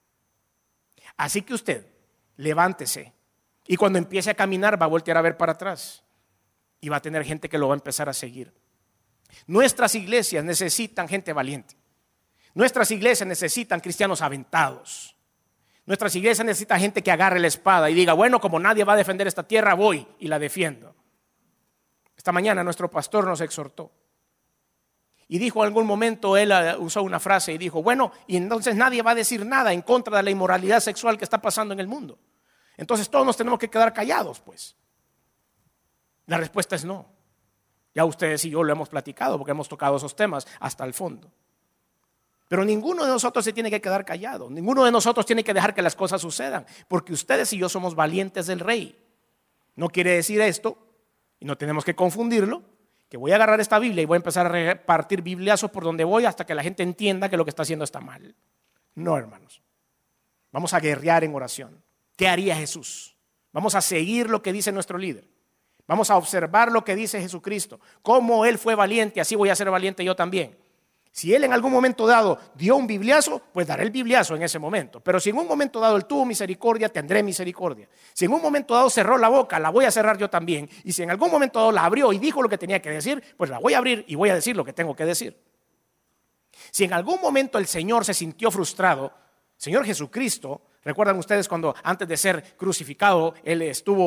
Así que usted, levántese y cuando empiece a caminar va a voltear a ver para atrás y va a tener gente que lo va a empezar a seguir. Nuestras iglesias necesitan gente valiente. Nuestras iglesias necesitan cristianos aventados. Nuestras iglesias necesitan gente que agarre la espada y diga, bueno, como nadie va a defender esta tierra, voy y la defiendo. Esta mañana nuestro pastor nos exhortó. Y dijo en algún momento, él usó una frase y dijo, bueno, y entonces nadie va a decir nada en contra de la inmoralidad sexual que está pasando en el mundo. Entonces todos nos tenemos que quedar callados, pues. La respuesta es no. Ya ustedes y yo lo hemos platicado porque hemos tocado esos temas hasta el fondo. Pero ninguno de nosotros se tiene que quedar callado. Ninguno de nosotros tiene que dejar que las cosas sucedan. Porque ustedes y yo somos valientes del rey. No quiere decir esto, y no tenemos que confundirlo, que voy a agarrar esta Biblia y voy a empezar a repartir bibliazos por donde voy hasta que la gente entienda que lo que está haciendo está mal. No, hermanos. Vamos a guerrear en oración. ¿Qué haría Jesús? Vamos a seguir lo que dice nuestro líder. Vamos a observar lo que dice Jesucristo. Cómo Él fue valiente, así voy a ser valiente yo también. Si Él en algún momento dado dio un bibliazo, pues daré el bibliazo en ese momento. Pero si en un momento dado Él tuvo misericordia, tendré misericordia. Si en un momento dado cerró la boca, la voy a cerrar yo también. Y si en algún momento dado la abrió y dijo lo que tenía que decir, pues la voy a abrir y voy a decir lo que tengo que decir. Si en algún momento el Señor se sintió frustrado, Señor Jesucristo, recuerdan ustedes cuando antes de ser crucificado, Él estuvo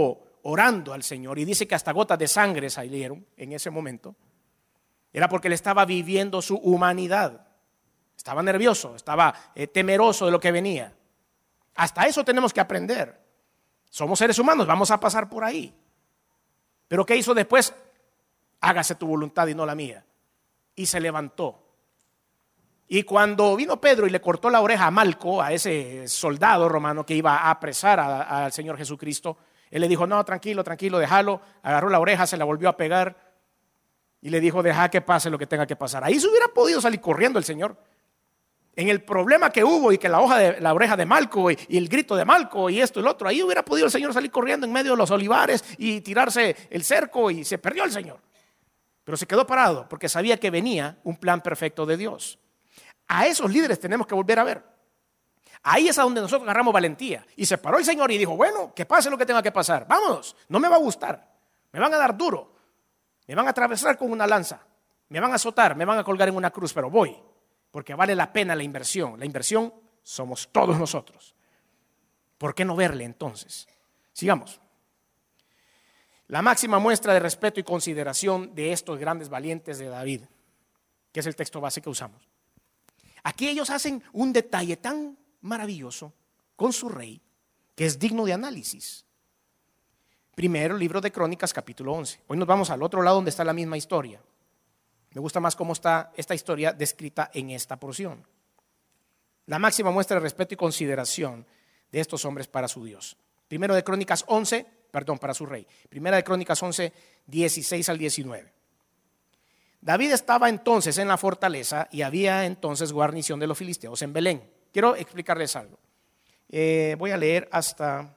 orando al Señor, y dice que hasta gotas de sangre salieron en ese momento, era porque él estaba viviendo su humanidad. Estaba nervioso, estaba eh, temeroso de lo que venía. Hasta eso tenemos que aprender. Somos seres humanos, vamos a pasar por ahí. Pero ¿qué hizo después? Hágase tu voluntad y no la mía. Y se levantó. Y cuando vino Pedro y le cortó la oreja a Malco, a ese soldado romano que iba a apresar al Señor Jesucristo, él le dijo, no, tranquilo, tranquilo, déjalo. Agarró la oreja, se la volvió a pegar y le dijo, deja que pase lo que tenga que pasar. Ahí se hubiera podido salir corriendo el Señor. En el problema que hubo y que la, hoja de, la oreja de Malco y, y el grito de Malco y esto y lo otro, ahí hubiera podido el Señor salir corriendo en medio de los olivares y tirarse el cerco, y se perdió el Señor. Pero se quedó parado porque sabía que venía un plan perfecto de Dios. A esos líderes tenemos que volver a ver. Ahí es a donde nosotros agarramos valentía. Y se paró el Señor y dijo, bueno, que pase lo que tenga que pasar. Vámonos, no me va a gustar. Me van a dar duro. Me van a atravesar con una lanza. Me van a azotar, me van a colgar en una cruz, pero voy. Porque vale la pena la inversión. La inversión somos todos nosotros. ¿Por qué no verle entonces? Sigamos. La máxima muestra de respeto y consideración de estos grandes valientes de David, que es el texto base que usamos. Aquí ellos hacen un detalle tan maravilloso con su rey que es digno de análisis. Primero, libro de Crónicas, capítulo once. Hoy nos vamos al otro lado donde está la misma historia. Me gusta más cómo está esta historia descrita en esta porción. La máxima muestra de respeto y consideración de estos hombres para su Dios. Primero de Crónicas once, perdón, para su rey. Primera de Crónicas once, dieciséis al diecinueve. David estaba entonces en la fortaleza y había entonces guarnición de los filisteos en Belén. Quiero explicarles algo. Eh, voy a leer hasta...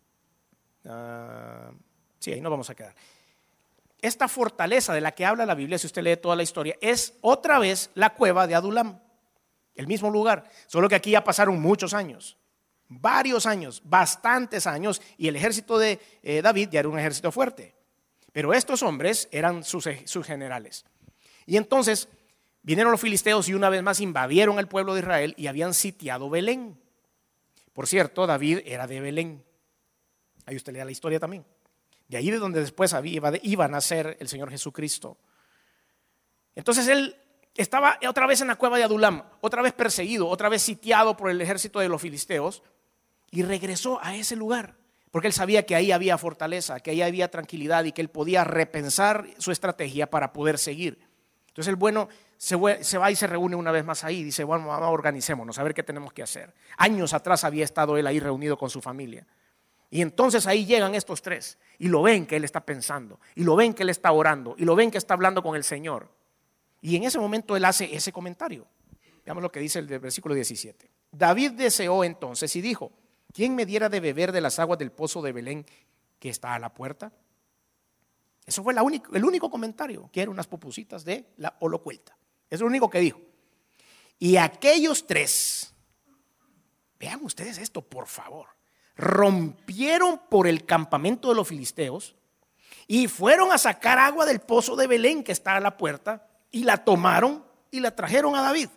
Uh, sí, ahí nos vamos a quedar. Esta fortaleza de la que habla la Biblia, si usted lee toda la historia, es otra vez la cueva de Adulam, el mismo lugar, solo que aquí ya pasaron muchos años, varios años, bastantes años, y el ejército de eh, David ya era un ejército fuerte, pero estos hombres eran sus, sus generales. Y entonces vinieron los filisteos y una vez más invadieron el pueblo de Israel y habían sitiado Belén. Por cierto, David era de Belén. Ahí usted lea la historia también. De ahí de donde después iba, iba a nacer el Señor Jesucristo. Entonces él estaba otra vez en la cueva de Adulam, otra vez perseguido, otra vez sitiado por el ejército de los filisteos, y regresó a ese lugar, porque él sabía que ahí había fortaleza, que ahí había tranquilidad y que él podía repensar su estrategia para poder seguir. Entonces el bueno se va y se reúne una vez más ahí, dice, bueno, organicémonos, a ver qué tenemos que hacer. Años atrás había estado él ahí reunido con su familia. Y entonces ahí llegan estos tres y lo ven que él está pensando, y lo ven que él está orando, y lo ven que está hablando con el Señor. Y en ese momento él hace ese comentario. Veamos lo que dice el versículo diecisiete. David deseó entonces y dijo, ¿quién me diera de beber de las aguas del pozo de Belén que está a la puerta? Eso fue la única, el único comentario, que eran unas pupusitas de la holocuelta. Es lo único que dijo. Y aquellos tres, vean ustedes esto, por favor, rompieron por el campamento de los filisteos y fueron a sacar agua del pozo de Belén que está a la puerta y la tomaron y la trajeron a David.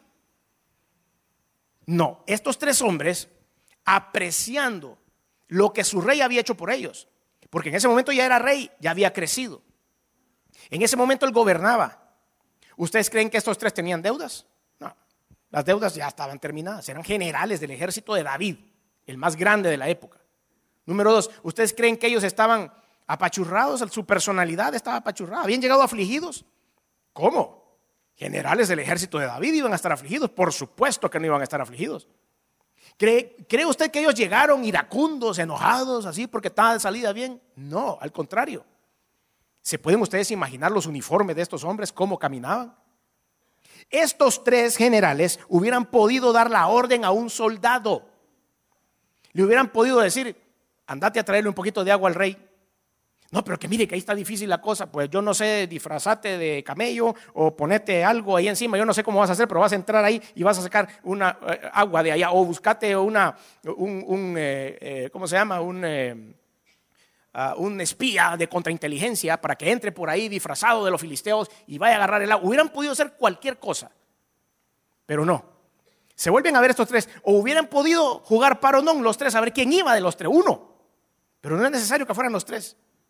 No, estos tres hombres, apreciando lo que su rey había hecho por ellos, porque en ese momento ya era rey, ya había crecido. En ese momento él gobernaba. ¿Ustedes creen que estos tres tenían deudas? No, las deudas ya estaban terminadas, eran generales del ejército de David, el más grande de la época. Número dos, ¿ustedes creen que ellos estaban apachurrados? Su personalidad estaba apachurrada. ¿Habían llegado afligidos? ¿Cómo? Generales del ejército de David iban a estar afligidos. Por supuesto que no iban a estar afligidos. ¿Cree, ¿Cree usted que ellos llegaron iracundos, enojados, así porque estaba de salida bien? No, al contrario. ¿Se pueden ustedes imaginar los uniformes de estos hombres, cómo caminaban? Estos tres generales hubieran podido dar la orden a un soldado. Le hubieran podido decir, andate a traerle un poquito de agua al rey. No, pero que mire que ahí está difícil la cosa, pues yo no sé, disfrazate de camello o ponete algo ahí encima, yo no sé cómo vas a hacer, pero vas a entrar ahí y vas a sacar una eh, agua de allá, o buscate una, un, un eh, eh, ¿cómo se llama? Un, eh, uh, un espía de contrainteligencia para que entre por ahí disfrazado de los filisteos y vaya a agarrar el agua. Hubieran podido hacer cualquier cosa, pero no. Se vuelven a ver estos tres, o hubieran podido jugar par o no los tres, a ver quién iba de los tres, uno, pero no es necesario que fueran los tres.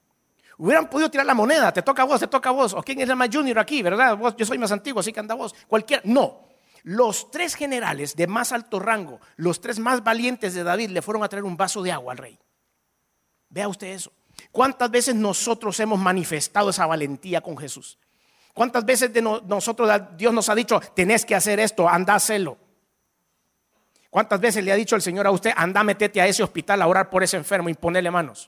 Hubieran podido tirar la moneda, te toca a vos, te toca a vos. ¿O quién es el más junior aquí, verdad? Vos, yo soy más antiguo, así que anda vos. Cualquiera. No. Los tres generales de más alto rango, los tres más valientes de David, le fueron a traer un vaso de agua al rey. Vea usted eso. ¿Cuántas veces nosotros hemos manifestado esa valentía con Jesús? ¿Cuántas veces de no, nosotros Dios nos ha dicho, tenés que hacer esto, anda a hacerlo? ¿Cuántas veces le ha dicho el Señor a usted, anda, metete a ese hospital a orar por ese enfermo y ponerle manos?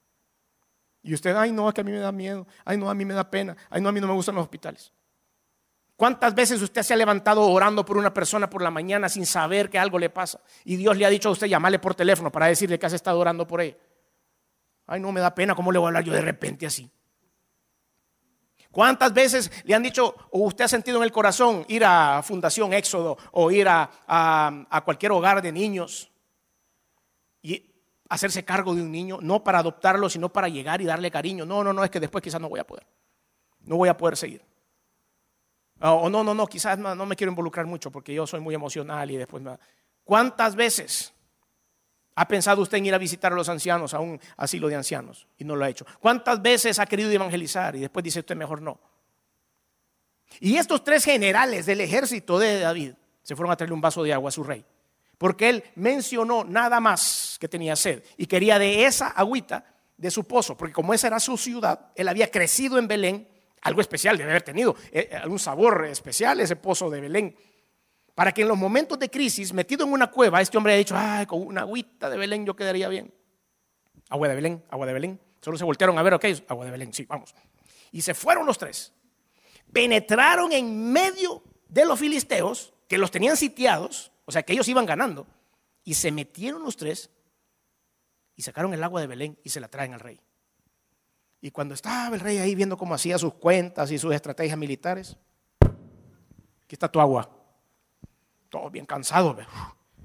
Y usted, ay no, es que a mí me da miedo, ay no, a mí me da pena, ay no, a mí no me gustan los hospitales. ¿Cuántas veces usted se ha levantado orando por una persona por la mañana sin saber que algo le pasa? Y Dios le ha dicho a usted, llamarle por teléfono para decirle que has estado orando por ella. Ay no, me da pena, ¿cómo le voy a hablar yo de repente así? ¿Cuántas veces le han dicho o usted ha sentido en el corazón ir a Fundación Éxodo o ir a, a, a cualquier hogar de niños y hacerse cargo de un niño, no para adoptarlo, sino para llegar y darle cariño? No, no, no, es que después quizás no voy a poder, no voy a poder seguir. O no, no, no, quizás no, no me quiero involucrar mucho porque yo soy muy emocional y después me... ¿Cuántas veces ha pensado usted en ir a visitar a los ancianos a un asilo de ancianos y no lo ha hecho? ¿Cuántas veces ha querido evangelizar y después dice usted mejor no? Y estos tres generales del ejército de David se fueron a traerle un vaso de agua a su rey, porque él mencionó nada más que tenía sed y quería de esa agüita de su pozo, porque como esa era su ciudad, él había crecido en Belén. Algo especial debe haber tenido, eh, algún sabor especial ese pozo de Belén, para que en los momentos de crisis, metido en una cueva, este hombre haya dicho, ay, con una agüita de Belén yo quedaría bien. Agua de Belén, agua de Belén. Solo se voltearon a ver, ok, agua de Belén, sí, vamos. Y se fueron los tres. Penetraron en medio de los filisteos, que los tenían sitiados, o sea que ellos iban ganando, y se metieron los tres y sacaron el agua de Belén y se la traen al rey. Y cuando estaba el rey ahí viendo cómo hacía sus cuentas y sus estrategias militares, aquí está tu agua. Todo bien cansado, ¿ve?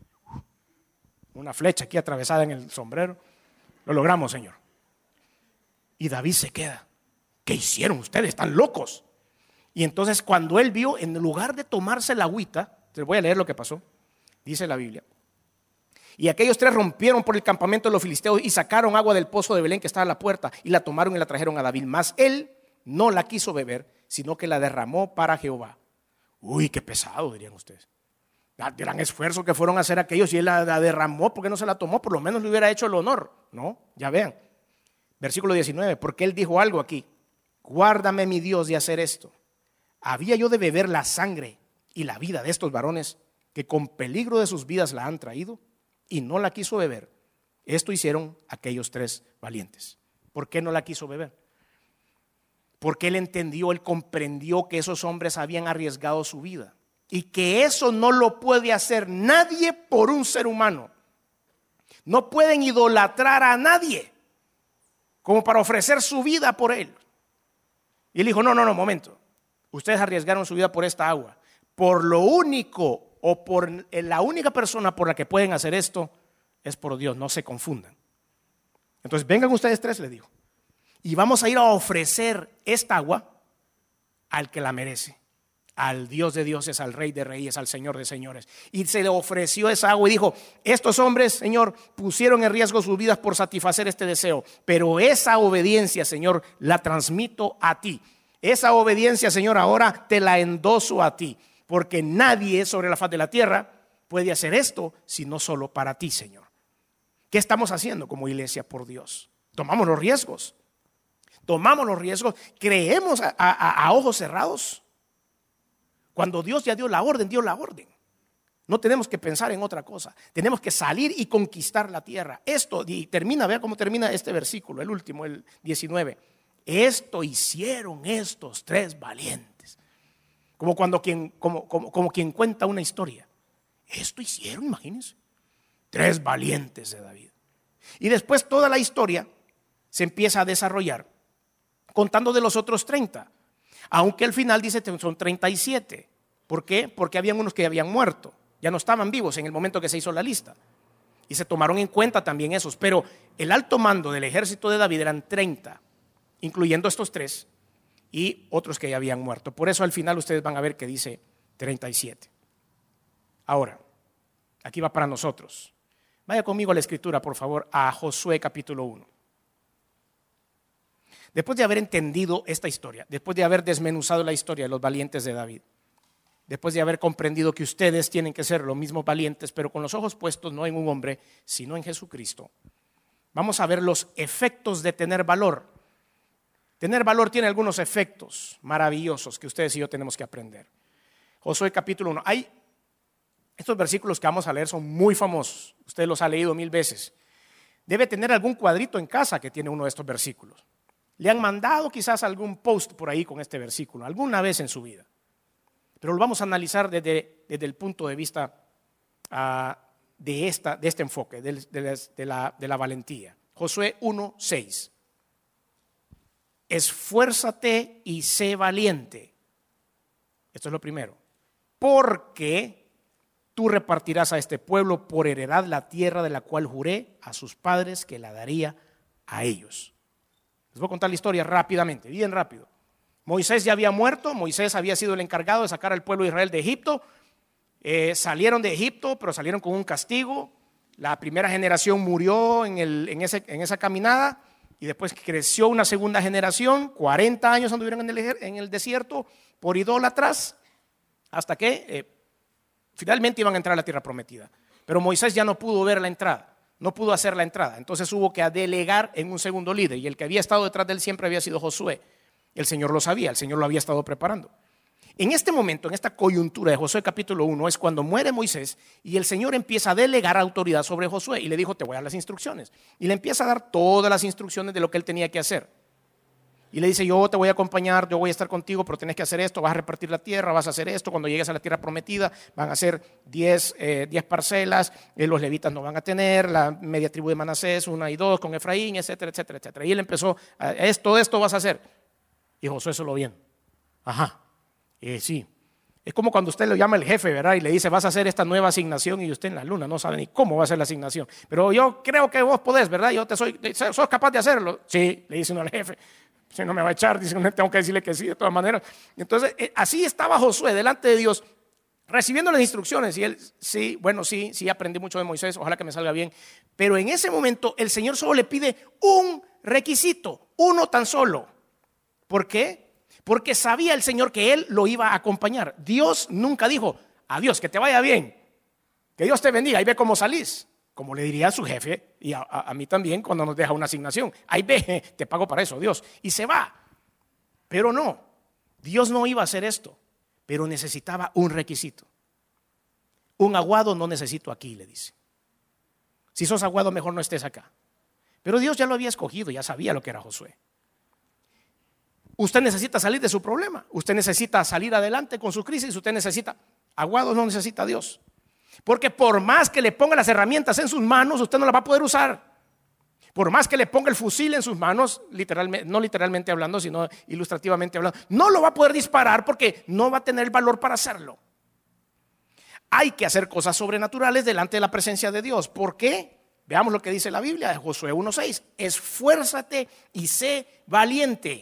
Una flecha aquí atravesada en el sombrero. Lo logramos, Señor. Y David se queda. ¿Qué hicieron ustedes? Están locos. Y entonces cuando él vio, en lugar de tomarse la agüita, les voy a leer lo que pasó, dice la Biblia. Y aquellos tres rompieron por el campamento de los filisteos y sacaron agua del pozo de Belén que estaba a la puerta y la tomaron y la trajeron a David. Mas él no la quiso beber, sino que la derramó para Jehová. Uy, qué pesado, dirían ustedes. El gran esfuerzo que fueron a hacer aquellos y él la, la derramó, ¿por qué no se la tomó? Por lo menos le hubiera hecho el honor. No, ya vean. Versículo diecinueve, porque él dijo algo aquí. Guárdame, mi Dios, de hacer esto. ¿Había yo de beber la sangre y la vida de estos varones que con peligro de sus vidas la han traído? Y no la quiso beber. Esto hicieron aquellos tres valientes. ¿Por qué no la quiso beber? Porque él entendió, él comprendió que esos hombres habían arriesgado su vida y que eso no lo puede hacer nadie por un ser humano. No pueden idolatrar a nadie como para ofrecer su vida por él. Y él dijo, no, no, no, momento. Ustedes arriesgaron su vida por esta agua. Por lo único o por la única persona por la que pueden hacer esto es por Dios, no se confundan. Entonces vengan ustedes tres, le dijo, y vamos a ir a ofrecer esta agua al que la merece, al Dios de dioses, al Rey de reyes, al Señor de señores. Y se le ofreció esa agua y dijo, estos hombres, Señor, pusieron en riesgo sus vidas por satisfacer este deseo, pero esa obediencia, Señor, la transmito a ti. Esa obediencia, Señor, ahora te la endoso a ti. Porque nadie sobre la faz de la tierra puede hacer esto sino solo para ti, Señor. ¿Qué estamos haciendo como iglesia por Dios? Tomamos los riesgos. Tomamos los riesgos. Creemos a, a, a ojos cerrados. Cuando Dios ya dio la orden, dio la orden. No tenemos que pensar en otra cosa. Tenemos que salir y conquistar la tierra. Esto, y termina, vea cómo termina este versículo, el último, el diecinueve. Esto hicieron estos tres valientes. Como cuando quien, como, como, como quien cuenta una historia. Esto hicieron, imagínense. Tres valientes de David. Y después toda la historia se empieza a desarrollar contando de los otros treinta. Aunque al final dice que son treinta y siete. ¿Por qué? Porque habían unos que habían muerto. Ya no estaban vivos en el momento que se hizo la lista. Y se tomaron en cuenta también esos. Pero el alto mando del ejército de David eran treinta, incluyendo estos tres. Y otros que ya habían muerto. Por eso al final ustedes van a ver que dice treinta y siete. Ahora, aquí va para nosotros. Vaya conmigo a la escritura, por favor, a Josué capítulo uno. después de haber entendido esta historia, después de haber desmenuzado la historia de los valientes de David, después de haber comprendido que ustedes tienen que ser los mismos valientes, pero con los ojos puestos no en un hombre, sino en Jesucristo, vamos a ver los efectos de tener valor. Tener valor tiene algunos efectos maravillosos que ustedes y yo tenemos que aprender. Josué capítulo uno. Hay estos versículos que vamos a leer son muy famosos. Usted los ha leído mil veces. Debe tener algún cuadrito en casa que tiene uno de estos versículos. Le han mandado quizás algún post por ahí con este versículo, alguna vez en su vida. Pero lo vamos a analizar desde, desde el punto de vista uh, de, esta, de este enfoque, de, de, de, la, de la valentía. Josué uno, seis. Esfuérzate y sé valiente. Esto es lo primero. Porque tú repartirás a este pueblo por heredad la tierra de la cual juré a sus padres que la daría a ellos. Les voy a contar la historia rápidamente, bien rápido. Moisés ya había muerto, Moisés había sido el encargado de sacar al pueblo de Israel de Egipto. Eh, salieron de Egipto, pero salieron con un castigo. La primera generación murió en, el, en, ese, en esa caminada y después creció una segunda generación. cuarenta años anduvieron en el, en el desierto por idólatras hasta que eh, finalmente iban a entrar a la tierra prometida. Pero Moisés ya no pudo ver la entrada, no pudo hacer la entrada. Entonces hubo que delegar en un segundo líder y el que había estado detrás de él siempre había sido Josué. El Señor lo sabía, el Señor lo había estado preparando. En este momento, en esta coyuntura de Josué capítulo uno, es cuando muere Moisés y el Señor empieza a delegar autoridad sobre Josué y le dijo, te voy a dar las instrucciones. Y le empieza a dar todas las instrucciones de lo que él tenía que hacer. Y le dice, yo te voy a acompañar, yo voy a estar contigo, pero tienes que hacer esto, vas a repartir la tierra, vas a hacer esto, cuando llegues a la tierra prometida van a ser diez parcelas, eh, los levitas no van a tener, la media tribu de Manasés, una y dos con Efraín, etcétera, etcétera, etcétera. Y él empezó, esto, esto vas a hacer. Y Josué se lo bien. Ajá, eh, sí. Es como cuando usted lo llama el jefe, ¿verdad? Y le dice, vas a hacer esta nueva asignación y usted en la luna no sabe ni cómo va a ser la asignación. Pero yo creo que vos podés, ¿verdad? Yo te soy, sos capaz de hacerlo. Sí, le dice uno al jefe. Si no me va a echar, dice uno, tengo que decirle que sí de todas maneras. Entonces, eh, así estaba Josué delante de Dios, recibiendo las instrucciones. Y él, sí, bueno, sí, sí aprendí mucho de Moisés, ojalá que me salga bien. Pero en ese momento el Señor solo le pide un requisito, uno tan solo. ¿Por qué? Porque sabía el Señor que Él lo iba a acompañar. Dios nunca dijo, adiós, que te vaya bien, que Dios te bendiga, ahí ve cómo salís. Como le diría a su jefe y a, a, a mí también cuando nos deja una asignación. Ahí ve, te pago para eso, Dios. Y se va. Pero no, Dios no iba a hacer esto, pero necesitaba un requisito. Un aguado no necesito aquí, le dice. Si sos aguado, mejor no estés acá. Pero Dios ya lo había escogido, ya sabía lo que era Josué. Usted necesita salir de su problema, usted necesita salir adelante con su crisis, usted necesita, aguados no necesita a Dios. Porque por más que le ponga las herramientas en sus manos, usted no las va a poder usar. Por más que le ponga el fusil en sus manos, literalmente, no literalmente hablando, sino ilustrativamente hablando, no lo va a poder disparar porque no va a tener el valor para hacerlo. Hay que hacer cosas sobrenaturales delante de la presencia de Dios. ¿Por qué? Veamos lo que dice la Biblia de Josué uno seis. Esfuérzate y sé valiente.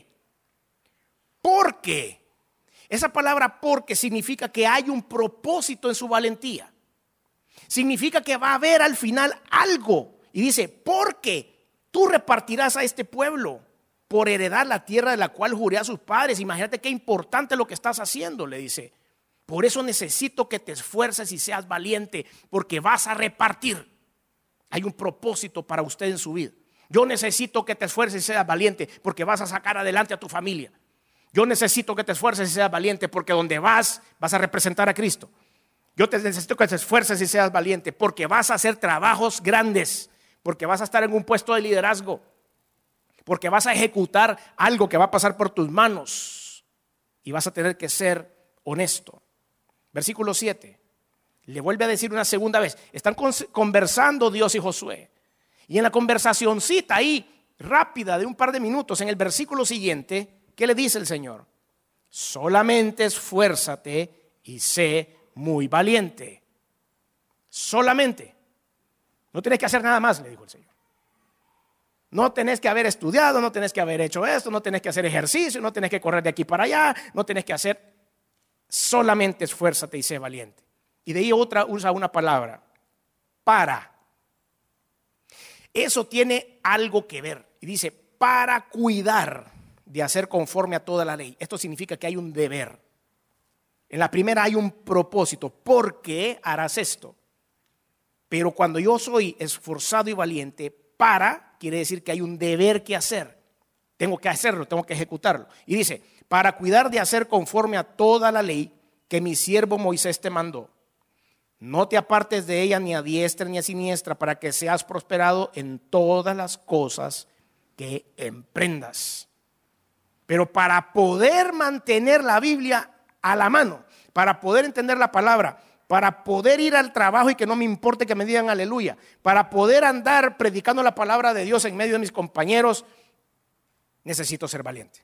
Porque, esa palabra porque significa que hay un propósito en su valentía. Significa que va a haber al final algo. Y dice, porque tú repartirás a este pueblo por heredar la tierra de la cual juré a sus padres. Imagínate qué importante lo que estás haciendo, le dice. Por eso necesito que te esfuerces y seas valiente, porque vas a repartir. Hay un propósito para usted en su vida. Yo necesito que te esfuerces y seas valiente, porque vas a sacar adelante a tu familia. Yo necesito que te esfuerces y seas valiente, porque donde vas, vas a representar a Cristo. Yo te necesito que te esfuerces y seas valiente, porque vas a hacer trabajos grandes, porque vas a estar en un puesto de liderazgo, porque vas a ejecutar algo que va a pasar por tus manos y vas a tener que ser honesto. Versículo siete, le vuelve a decir una segunda vez, están conversando Dios y Josué, y en la conversacioncita ahí, rápida de un par de minutos, en el versículo siguiente, ¿qué le dice el Señor? Solamente esfuérzate y sé muy valiente. Solamente. No tienes que hacer nada más, le dijo el Señor. No tenés que haber estudiado, no tenés que haber hecho esto, no tenés que hacer ejercicio, no tenés que correr de aquí para allá, no tenés que hacer. Solamente esfuérzate y sé valiente. Y de ahí otra usa una palabra, para. Eso tiene algo que ver. Y dice, para cuidar. de hacer conforme a toda la ley. Esto significa que hay un deber. En la primera hay un propósito. ¿Por qué harás esto? Pero cuando yo soy esforzado y valiente, para, quiere decir que hay un deber que hacer. Tengo que hacerlo, tengo que ejecutarlo. Y dice, para cuidar de hacer conforme a toda la ley que mi siervo Moisés te mandó. No te apartes de ella ni a diestra ni a siniestra, para que seas prosperado en todas las cosas que emprendas. Pero para poder mantener la Biblia a la mano, para poder entender la palabra, para poder ir al trabajo y que no me importe que me digan aleluya, para poder andar predicando la palabra de Dios en medio de mis compañeros, necesito ser valiente.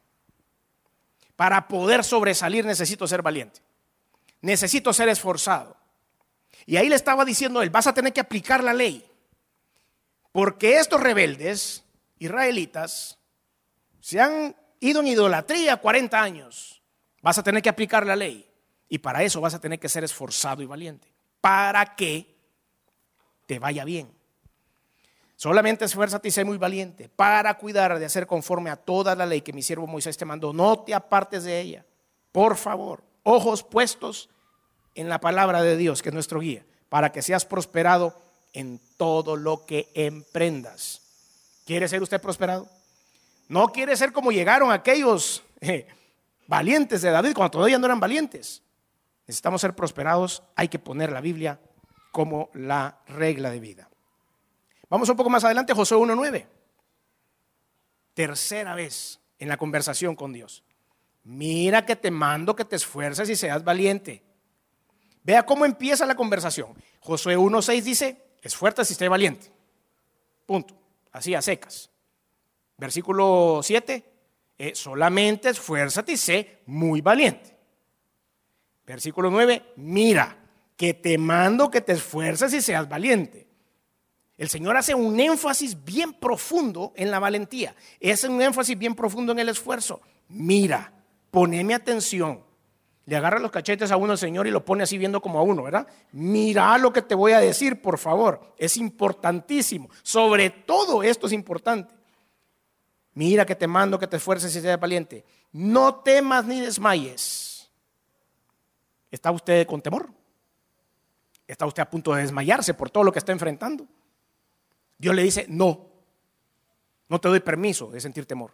Para poder sobresalir necesito ser valiente. Necesito ser esforzado. Y ahí le estaba diciendo él, vas a tener que aplicar la ley. Porque estos rebeldes israelitas se han ido en idolatría cuarenta años. Vas a tener que aplicar la ley. Y para eso vas a tener que ser esforzado y valiente. Para que te vaya bien. Solamente esfuérzate y sé muy valiente para cuidar de hacer conforme a toda la ley que mi siervo Moisés te mandó. No te apartes de ella. Por favor, ojos puestos en la palabra de Dios, que es nuestro guía, para que seas prosperado en todo lo que emprendas. ¿Quiere ser usted prosperado? No quiere ser como llegaron aquellos eh, valientes de David cuando todavía no eran valientes. Necesitamos ser prosperados. Hay que poner la Biblia como la regla de vida. Vamos un poco más adelante, Josué uno nueve. Tercera vez en la conversación con Dios. Mira que te mando que te esfuerces y seas valiente. Vea cómo empieza la conversación. Josué uno seis dice, esfuérzate y sé valiente. Punto. Así a secas. Versículo siete, eh, solamente esfuérzate y sé muy valiente. Versículo nueve, mira que te mando que te esfuerces y seas valiente. El Señor hace un énfasis bien profundo en la valentía. Es un énfasis bien profundo en el esfuerzo. Mira, poneme atención. Le agarra los cachetes a uno el Señor y lo pone así viendo como a uno, ¿verdad? Mira lo que te voy a decir, por favor. Es importantísimo. Sobre todo esto es importante. Mira que te mando que te esfuerces y seas valiente. No temas ni desmayes. ¿Está usted con temor? ¿Está usted a punto de desmayarse por todo lo que está enfrentando? Dios le dice, no, no te doy permiso de sentir temor.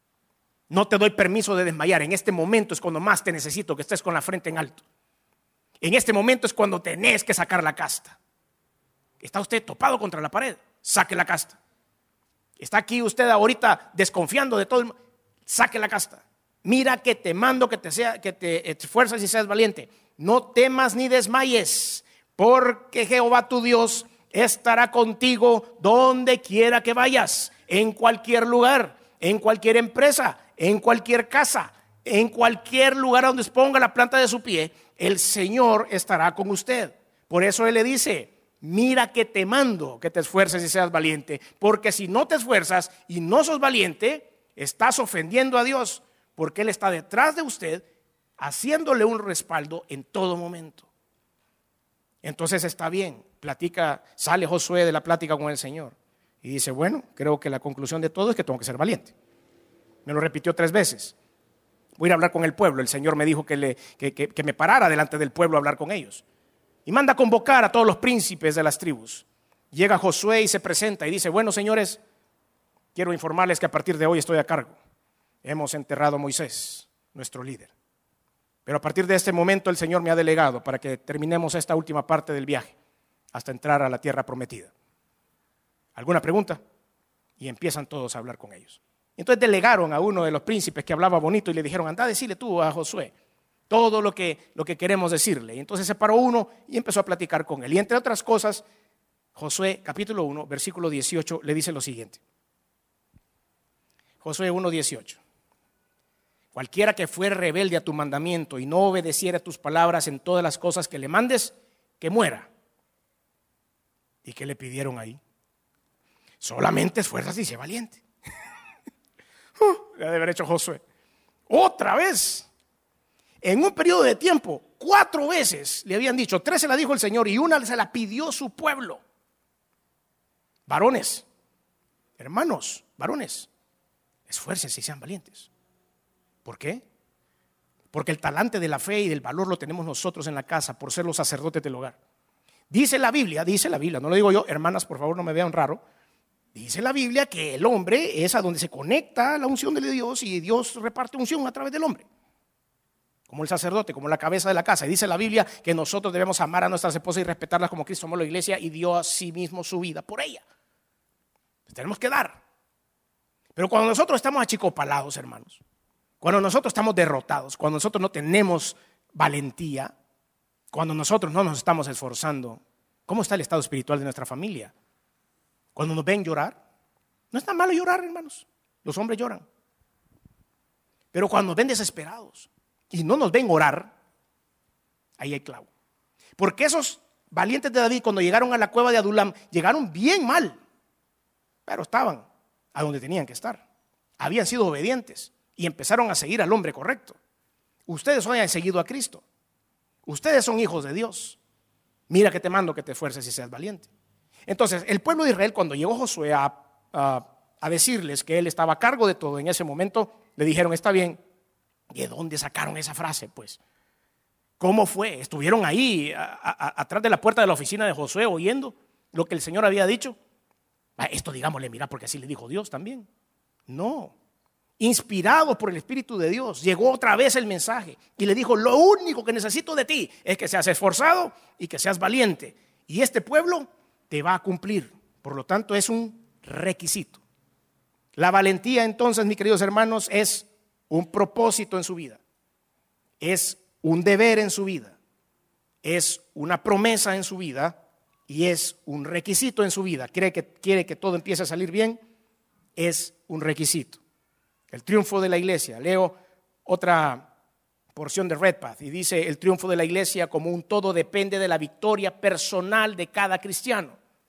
No te doy permiso de desmayar. En este momento es cuando más te necesito que estés con la frente en alto. En este momento es cuando tenés que sacar la casta. ¿Está usted topado contra la pared? Saque la casta. ¿Está aquí usted ahorita desconfiando de todo el mundo? Saque la casta. Mira que te mando que te, sea, que te esfuerces y seas valiente. No temas ni desmayes, porque Jehová tu Dios estará contigo donde quiera que vayas, en cualquier lugar, en cualquier empresa, en cualquier casa, en cualquier lugar donde ponga la planta de su pie, el Señor estará con usted. Por eso Él le dice, mira que te mando que te esfuerces y seas valiente, porque si no te esfuerzas y no sos valiente, estás ofendiendo a Dios, porque Él está detrás de usted, haciéndole un respaldo en todo momento. Entonces está bien, platica, sale Josué de la plática con el Señor y dice, bueno, creo que la conclusión de todo es que tengo que ser valiente. Me lo repitió tres veces. Voy a ir a hablar con el pueblo. El Señor me dijo que, le, que, que, que me parara delante del pueblo a hablar con ellos. Y manda a convocar a todos los príncipes de las tribus. Llega Josué y se presenta y dice, bueno, señores, quiero informarles que a partir de hoy estoy a cargo. Hemos enterrado a Moisés, nuestro líder. Pero a partir de este momento el Señor me ha delegado para que terminemos esta última parte del viaje hasta entrar a la tierra prometida. ¿Alguna pregunta? Y empiezan todos a hablar con ellos. Entonces delegaron a uno de los príncipes que hablaba bonito y le dijeron, anda a decirle tú a Josué todo lo que, lo que queremos decirle. Y entonces se paró uno y empezó a platicar con él. Y entre otras cosas, Josué capítulo uno, versículo dieciocho, le dice lo siguiente. Josué uno, dieciocho. Cualquiera que fuere rebelde a tu mandamiento y no obedeciera tus palabras en todas las cosas que le mandes, que muera. ¿Y qué le pidieron ahí? Solamente esfuérzate y sé valiente. uh, le ha de haber hecho Josué. Otra vez. En un periodo de tiempo, cuatro veces le habían dicho, tres se la dijo el Señor y una se la pidió su pueblo. Varones, hermanos, varones, esfuércense y sean valientes. ¿Por qué? Porque el talante de la fe y del valor lo tenemos nosotros en la casa por ser los sacerdotes del hogar. Dice la Biblia, dice la Biblia, no lo digo yo, hermanas, por favor no me vean raro. Dice la Biblia que el hombre es a donde se conecta la unción de Dios y Dios reparte unción a través del hombre. Como el sacerdote, como la cabeza de la casa. Y dice la Biblia que nosotros debemos amar a nuestras esposas y respetarlas como Cristo amó a la iglesia y dio a sí mismo su vida por ella. Entonces, tenemos que dar. Pero cuando nosotros estamos achicopalados, hermanos, cuando nosotros estamos derrotados, cuando nosotros no tenemos valentía, cuando nosotros no nos estamos esforzando, ¿cómo está el estado espiritual de nuestra familia? Cuando nos ven llorar, no es tan malo llorar, hermanos. Los hombres lloran. Pero cuando nos ven desesperados y no nos ven orar, ahí hay clavo. Porque esos valientes de David, cuando llegaron a la cueva de Adulam, llegaron bien mal, pero estaban a donde tenían que estar. Habían sido obedientes y empezaron a seguir al hombre correcto. Ustedes hoy han seguido a Cristo. Ustedes son hijos de Dios. Mira que te mando que te esfuerces y seas valiente. Entonces, el pueblo de Israel, cuando llegó Josué a, a, a decirles que él estaba a cargo de todo, en ese momento le dijeron, está bien. ¿De dónde sacaron esa frase? Pues, ¿cómo fue? ¿Estuvieron ahí a, a, atrás de la puerta de la oficina de Josué oyendo lo que el Señor había dicho? Ah, esto digámosle, mira, porque así le dijo Dios también. No. Inspirado por el Espíritu de Dios, llegó otra vez el mensaje y le dijo, lo único que necesito de ti es que seas esforzado y que seas valiente. Y este pueblo te va a cumplir. Por lo tanto, es un requisito. La valentía, entonces, mis queridos hermanos, es un propósito en su vida. Es un deber en su vida. Es una promesa en su vida y es un requisito en su vida. Quiere que, quiere que todo empiece a salir bien, es un requisito. El triunfo de la iglesia. Leo otra porción de Redpath y dice, el triunfo de la iglesia como un todo depende de la victoria personal de cada cristiano.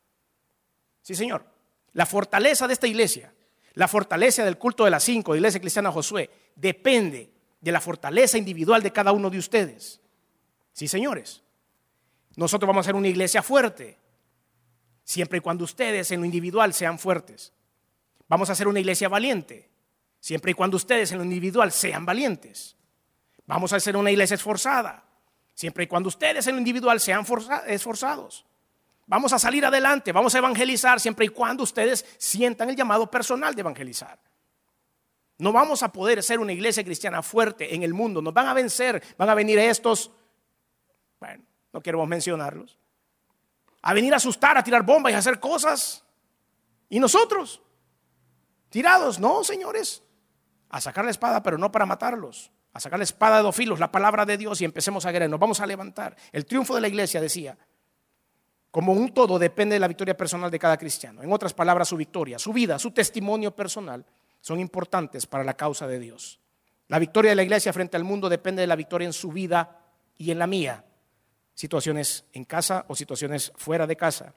Sí, señor. La fortaleza de esta iglesia, la fortaleza del culto de las cinco, de Iglesia Cristiana Josué, depende de la fortaleza individual de cada uno de ustedes. Sí, señores. Nosotros vamos a ser una iglesia fuerte, siempre y cuando ustedes en lo individual sean fuertes. Vamos a ser una iglesia valiente, siempre y cuando ustedes en lo individual sean valientes. Vamos a ser una iglesia esforzada, siempre y cuando ustedes en lo individual sean esforzados. Vamos a salir adelante, vamos a evangelizar, siempre y cuando ustedes sientan el llamado personal de evangelizar. No vamos a poder ser una iglesia cristiana fuerte en el mundo. Nos van a vencer, van a venir estos, bueno, no queremos mencionarlos, a venir a asustar, a tirar bombas y a hacer cosas. ¿Y nosotros? Tirados, no, señores. A sacar la espada, pero no para matarlos. A sacar la espada de dos filos, la palabra de Dios, y empecemos a guerrear. Nos vamos a levantar. El triunfo de la iglesia, decía, como un todo depende de la victoria personal de cada cristiano. En otras palabras, su victoria, su vida, su testimonio personal son importantes para la causa de Dios. La victoria de la iglesia frente al mundo depende de la victoria en su vida y en la mía. Situaciones en casa o situaciones fuera de casa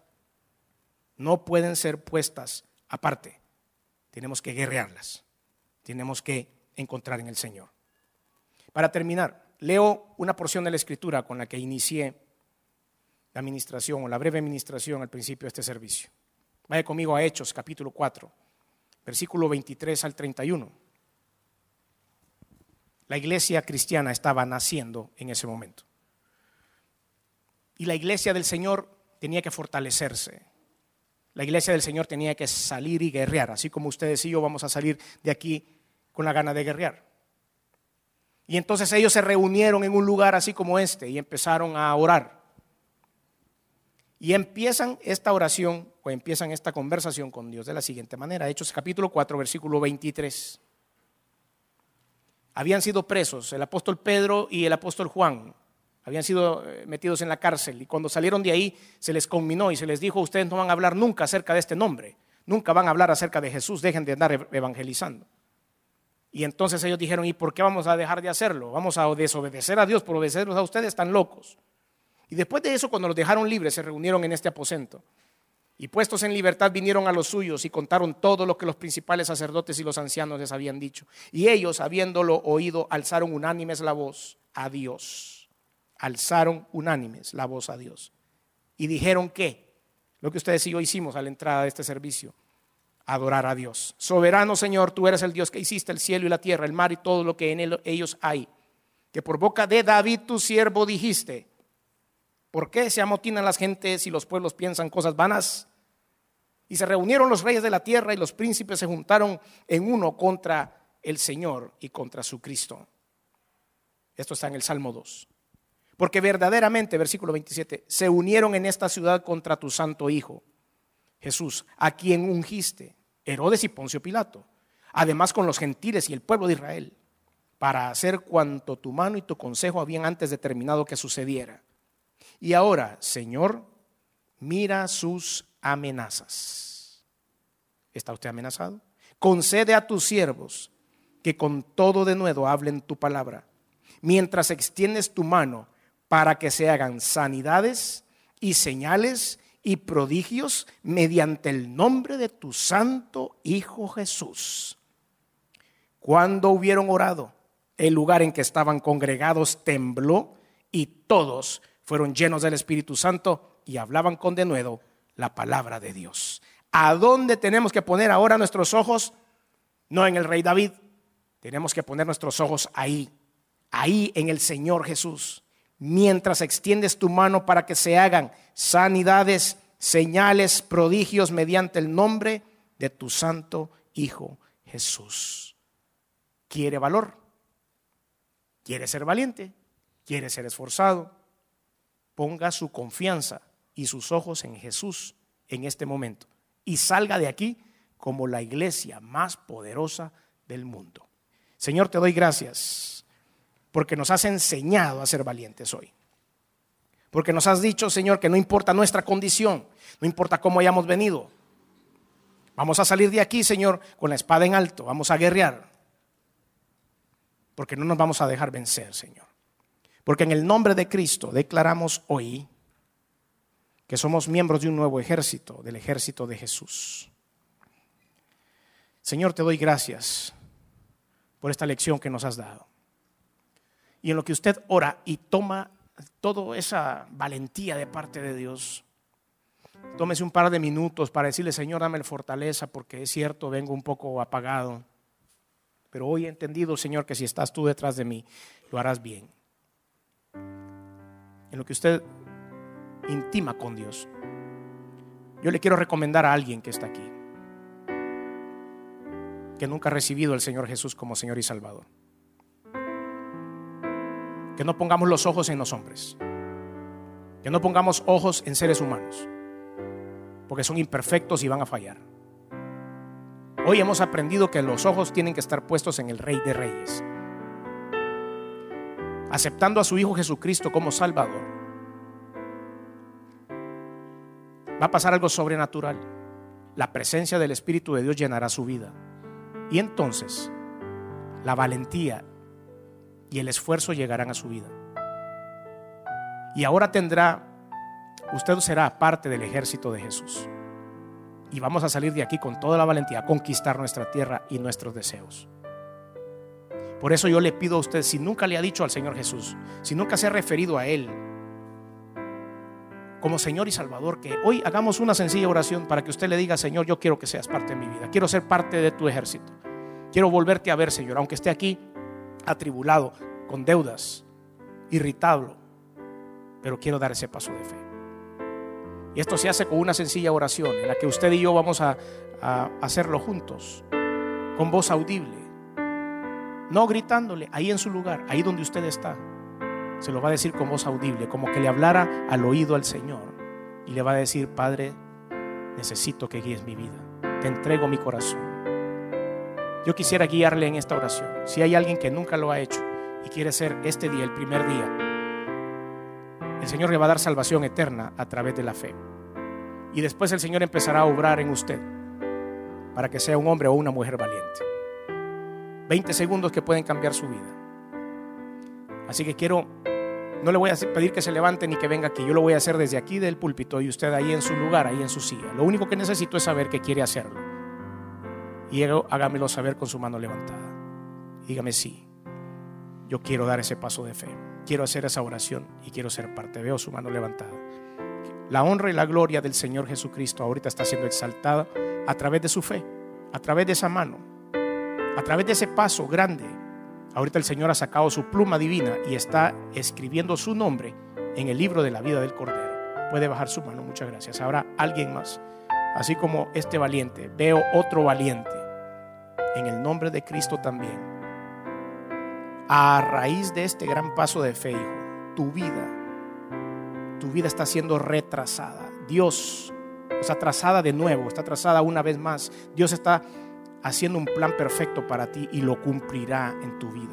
no pueden ser puestas aparte. Tenemos que guerrearlas. Tenemos que encontrar en el Señor. Para terminar, leo una porción de la Escritura con la que inicié la administración o la breve administración al principio de este servicio. Vaya conmigo a Hechos, capítulo cuatro, versículo veintitrés al treinta y uno. La iglesia cristiana estaba naciendo en ese momento. Y la iglesia del Señor tenía que fortalecerse. La iglesia del Señor tenía que salir y guerrear, así como ustedes y yo vamos a salir de aquí con la gana de guerrear. Y entonces ellos se reunieron en un lugar así como este y empezaron a orar. Y empiezan esta oración o empiezan esta conversación con Dios de la siguiente manera. Hechos capítulo cuatro, versículo veintitrés. Habían sido presos el apóstol Pedro y el apóstol Juan. Habían sido metidos en la cárcel y cuando salieron de ahí se les conminó y se les dijo, ustedes no van a hablar nunca acerca de este nombre, nunca van a hablar acerca de Jesús, dejen de andar evangelizando. Y entonces ellos dijeron, ¿y por qué vamos a dejar de hacerlo? Vamos a desobedecer a Dios por obedecerlos a ustedes, están locos. Y después de eso, cuando los dejaron libres, se reunieron en este aposento. Y puestos en libertad vinieron a los suyos y contaron todo lo que los principales sacerdotes y los ancianos les habían dicho. Y ellos, habiéndolo oído, alzaron unánimes la voz a Dios. Alzaron unánimes la voz a Dios. Y dijeron que, lo que ustedes y yo hicimos a la entrada de este servicio, adorar a Dios. Soberano Señor, tú eres el Dios que hiciste el cielo y la tierra, el mar y todo lo que en él, ellos hay. Que por boca de David tu siervo dijiste: ¿por qué se amotinan las gentes y los pueblos piensan cosas vanas? Y se reunieron los reyes de la tierra y los príncipes se juntaron en uno contra el Señor y contra su Cristo. Esto está en el Salmo dos. Porque verdaderamente, versículo veintisiete, se unieron en esta ciudad contra tu santo Hijo, Jesús, a quien ungiste, Herodes y Poncio Pilato, además con los gentiles y el pueblo de Israel, para hacer cuanto tu mano y tu consejo habían antes determinado que sucediera. Y ahora, Señor, mira sus amenazas. ¿Está usted amenazado? Concede a tus siervos que con todo denuedo hablen tu palabra, mientras extiendes tu mano para que se hagan sanidades y señales y prodigios mediante el nombre de tu santo Hijo Jesús. Cuando hubieron orado, el lugar en que estaban congregados tembló y todos fueron llenos del Espíritu Santo y hablaban con denuedo la palabra de Dios. ¿A dónde tenemos que poner ahora nuestros ojos? No en el rey David. Tenemos que poner nuestros ojos ahí, ahí en el Señor Jesús. Mientras extiendes tu mano para que se hagan sanidades, señales, prodigios mediante el nombre de tu santo Hijo Jesús. ¿Quiere valor? ¿Quiere ser valiente? ¿Quiere ser esforzado? Ponga su confianza y sus ojos en Jesús en este momento y salga de aquí como la iglesia más poderosa del mundo. Señor, te doy gracias porque nos has enseñado a ser valientes hoy. Porque nos has dicho, Señor, que no importa nuestra condición, no importa cómo hayamos venido, vamos a salir de aquí, Señor, con la espada en alto, vamos a guerrear. Porque no nos vamos a dejar vencer, Señor. Porque en el nombre de Cristo declaramos hoy que somos miembros de un nuevo ejército, del ejército de Jesús. Señor, te doy gracias por esta lección que nos has dado. Y en lo que usted ora y toma toda esa valentía de parte de Dios, tómese un par de minutos para decirle: Señor, dame fortaleza, porque es cierto, vengo un poco apagado, pero hoy he entendido, Señor, que si estás tú detrás de mí, lo harás bien. En lo que usted intima con Dios, yo le quiero recomendar a alguien que está aquí, que nunca ha recibido al Señor Jesús como Señor y Salvador. Que no pongamos los ojos en los hombres, que no pongamos ojos en seres humanos, porque son imperfectos y van a fallar. Hoy hemos aprendido que los ojos tienen que estar puestos en el Rey de Reyes, aceptando a su Hijo Jesucristo como Salvador. Va a pasar algo sobrenatural. La presencia del Espíritu de Dios llenará su vida, y entonces la valentía y el esfuerzo llegarán a su vida. Y ahora tendrá, usted será parte del ejército de Jesús. Y vamos a salir de aquí con toda la valentía a conquistar nuestra tierra y nuestros deseos. Por eso yo le pido a usted, si nunca le ha dicho al Señor Jesús, si nunca se ha referido a Él como Señor y Salvador, que hoy hagamos una sencilla oración para que usted le diga: Señor, yo quiero que seas parte de mi vida, quiero ser parte de tu ejército, quiero volverte a ver, Señor, aunque esté aquí atribulado, con deudas, irritable, pero quiero dar ese paso de fe. Y esto se hace con una sencilla oración en la que usted y yo vamos a, a hacerlo juntos, con voz audible, no gritándole, ahí en su lugar, ahí donde usted está. Se lo va a decir con voz audible, como que le hablara al oído al Señor, y le va a decir: Padre, necesito que guíes mi vida, te entrego mi corazón. Yo quisiera guiarle en esta oración. Si hay alguien que nunca lo ha hecho y quiere ser este día el primer día, el Señor le va a dar salvación eterna a través de la fe. Y después el Señor empezará a obrar en usted para que sea un hombre o una mujer valiente. veinte segundos que pueden cambiar su vida. Así que quiero, no le voy a pedir que se levante ni que venga aquí. Yo lo voy a hacer desde aquí del púlpito y usted ahí en su lugar, ahí en su silla. Lo único que necesito es saber que quiere hacerlo. Y hágamelo saber con su mano levantada. Dígame: sí, yo quiero dar ese paso de fe, quiero hacer esa oración y quiero ser parte. Veo su mano levantada. La honra y la gloria del Señor Jesucristo ahorita está siendo exaltada a través de su fe. a través de esa mano, a través de ese paso grande. Ahorita el Señor ha sacado su pluma divina y está escribiendo su nombre en el libro de la vida del Cordero. Puede bajar su mano, muchas gracias. Habrá alguien más, así como este valiente. Veo otro valiente, en el nombre de Cristo también. A raíz de este gran paso de fe, hijo, tu vida, tu vida está siendo retrasada. Dios está trazada de nuevo, está trazada una vez más. Dios está haciendo un plan perfecto para ti y lo cumplirá en tu vida.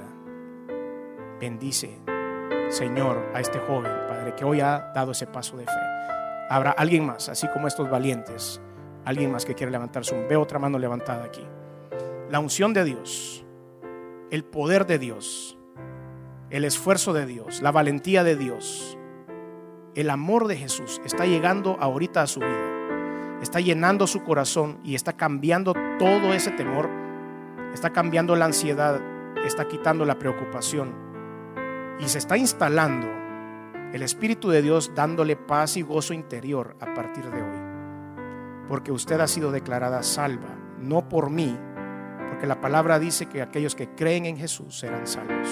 Bendice, Señor, a este joven, Padre, que hoy ha dado ese paso de fe. Habrá alguien más, así como estos valientes, alguien más que quiere levantar su mano. Veo otra mano levantada aquí. La unción de Dios, el poder de Dios, el esfuerzo de Dios, la valentía de Dios, el amor de Jesús está llegando ahorita a su vida, está llenando su corazón y está cambiando todo ese temor, está cambiando la ansiedad, está quitando la preocupación y se está instalando el Espíritu de Dios, dándole paz y gozo interior a partir de hoy, porque usted ha sido declarada salva, no por mí, porque la palabra dice que aquellos que creen en Jesús serán salvos.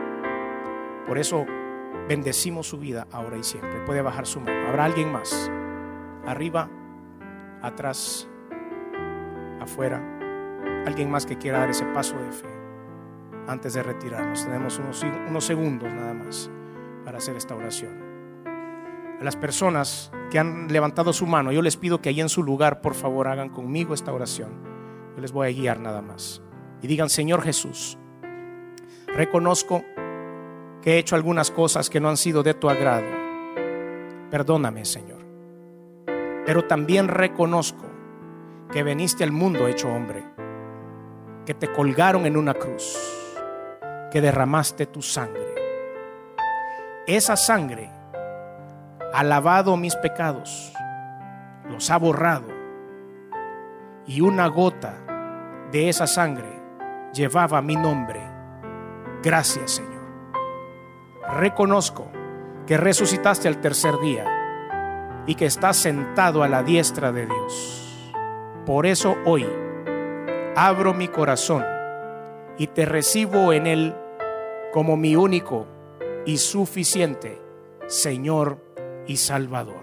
Por eso bendecimos su vida ahora y siempre. Puede bajar su mano. ¿Habrá alguien más? Arriba, atrás, afuera. Alguien más que quiera dar ese paso de fe antes de retirarnos. Tenemos unos, unos segundos nada más para hacer esta oración. A las personas que han levantado su mano, yo les pido que ahí en su lugar, por favor, hagan conmigo esta oración. Yo les voy a guiar nada más. Y digan: Señor Jesús, reconozco que he hecho algunas cosas que no han sido de tu agrado. Perdóname, Señor. Pero también reconozco que viniste al mundo hecho hombre, que te colgaron en una cruz, que derramaste tu sangre. Esa sangre ha lavado mis pecados, los ha borrado, y una gota de esa sangre llevaba mi nombre. Gracias, Señor. Reconozco que resucitaste al tercer día y que estás sentado a la diestra de Dios. Por eso hoy abro mi corazón y te recibo en él como mi único y suficiente Señor y Salvador.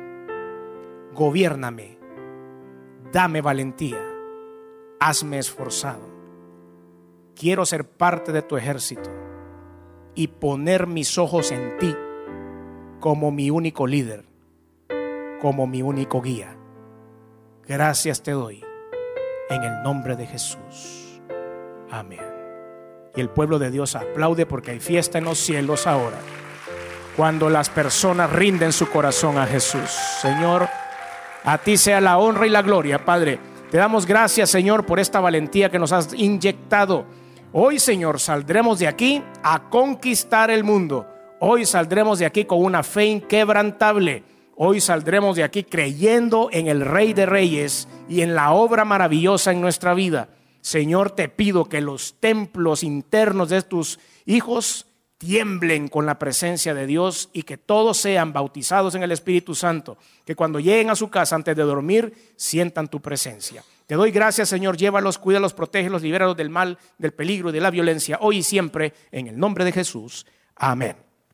Gobiérname, dame valentía, hazme esforzado. Quiero ser parte de tu ejército y poner mis ojos en ti como mi único líder, como mi único guía. Gracias te doy en el nombre de Jesús. Amén. Y el pueblo de Dios aplaude, porque hay fiesta en los cielos ahora, cuando las personas rinden su corazón a Jesús. Señor, a ti sea la honra y la gloria, Padre. Te damos gracias, Señor, por esta valentía que nos has inyectado. Hoy, Señor, saldremos de aquí a conquistar el mundo. Hoy saldremos de aquí con una fe inquebrantable. Hoy saldremos de aquí creyendo en el Rey de Reyes y en la obra maravillosa en nuestra vida. Señor, te pido que los templos internos de tus hijos tiemblen con la presencia de Dios y que todos sean bautizados en el Espíritu Santo, que cuando lleguen a su casa antes de dormir sientan tu presencia. Te doy gracias, Señor. Llévalos, cuídalos, protégelos, libéralos del mal, del peligro y de la violencia, hoy y siempre, en el nombre de Jesús. Amén.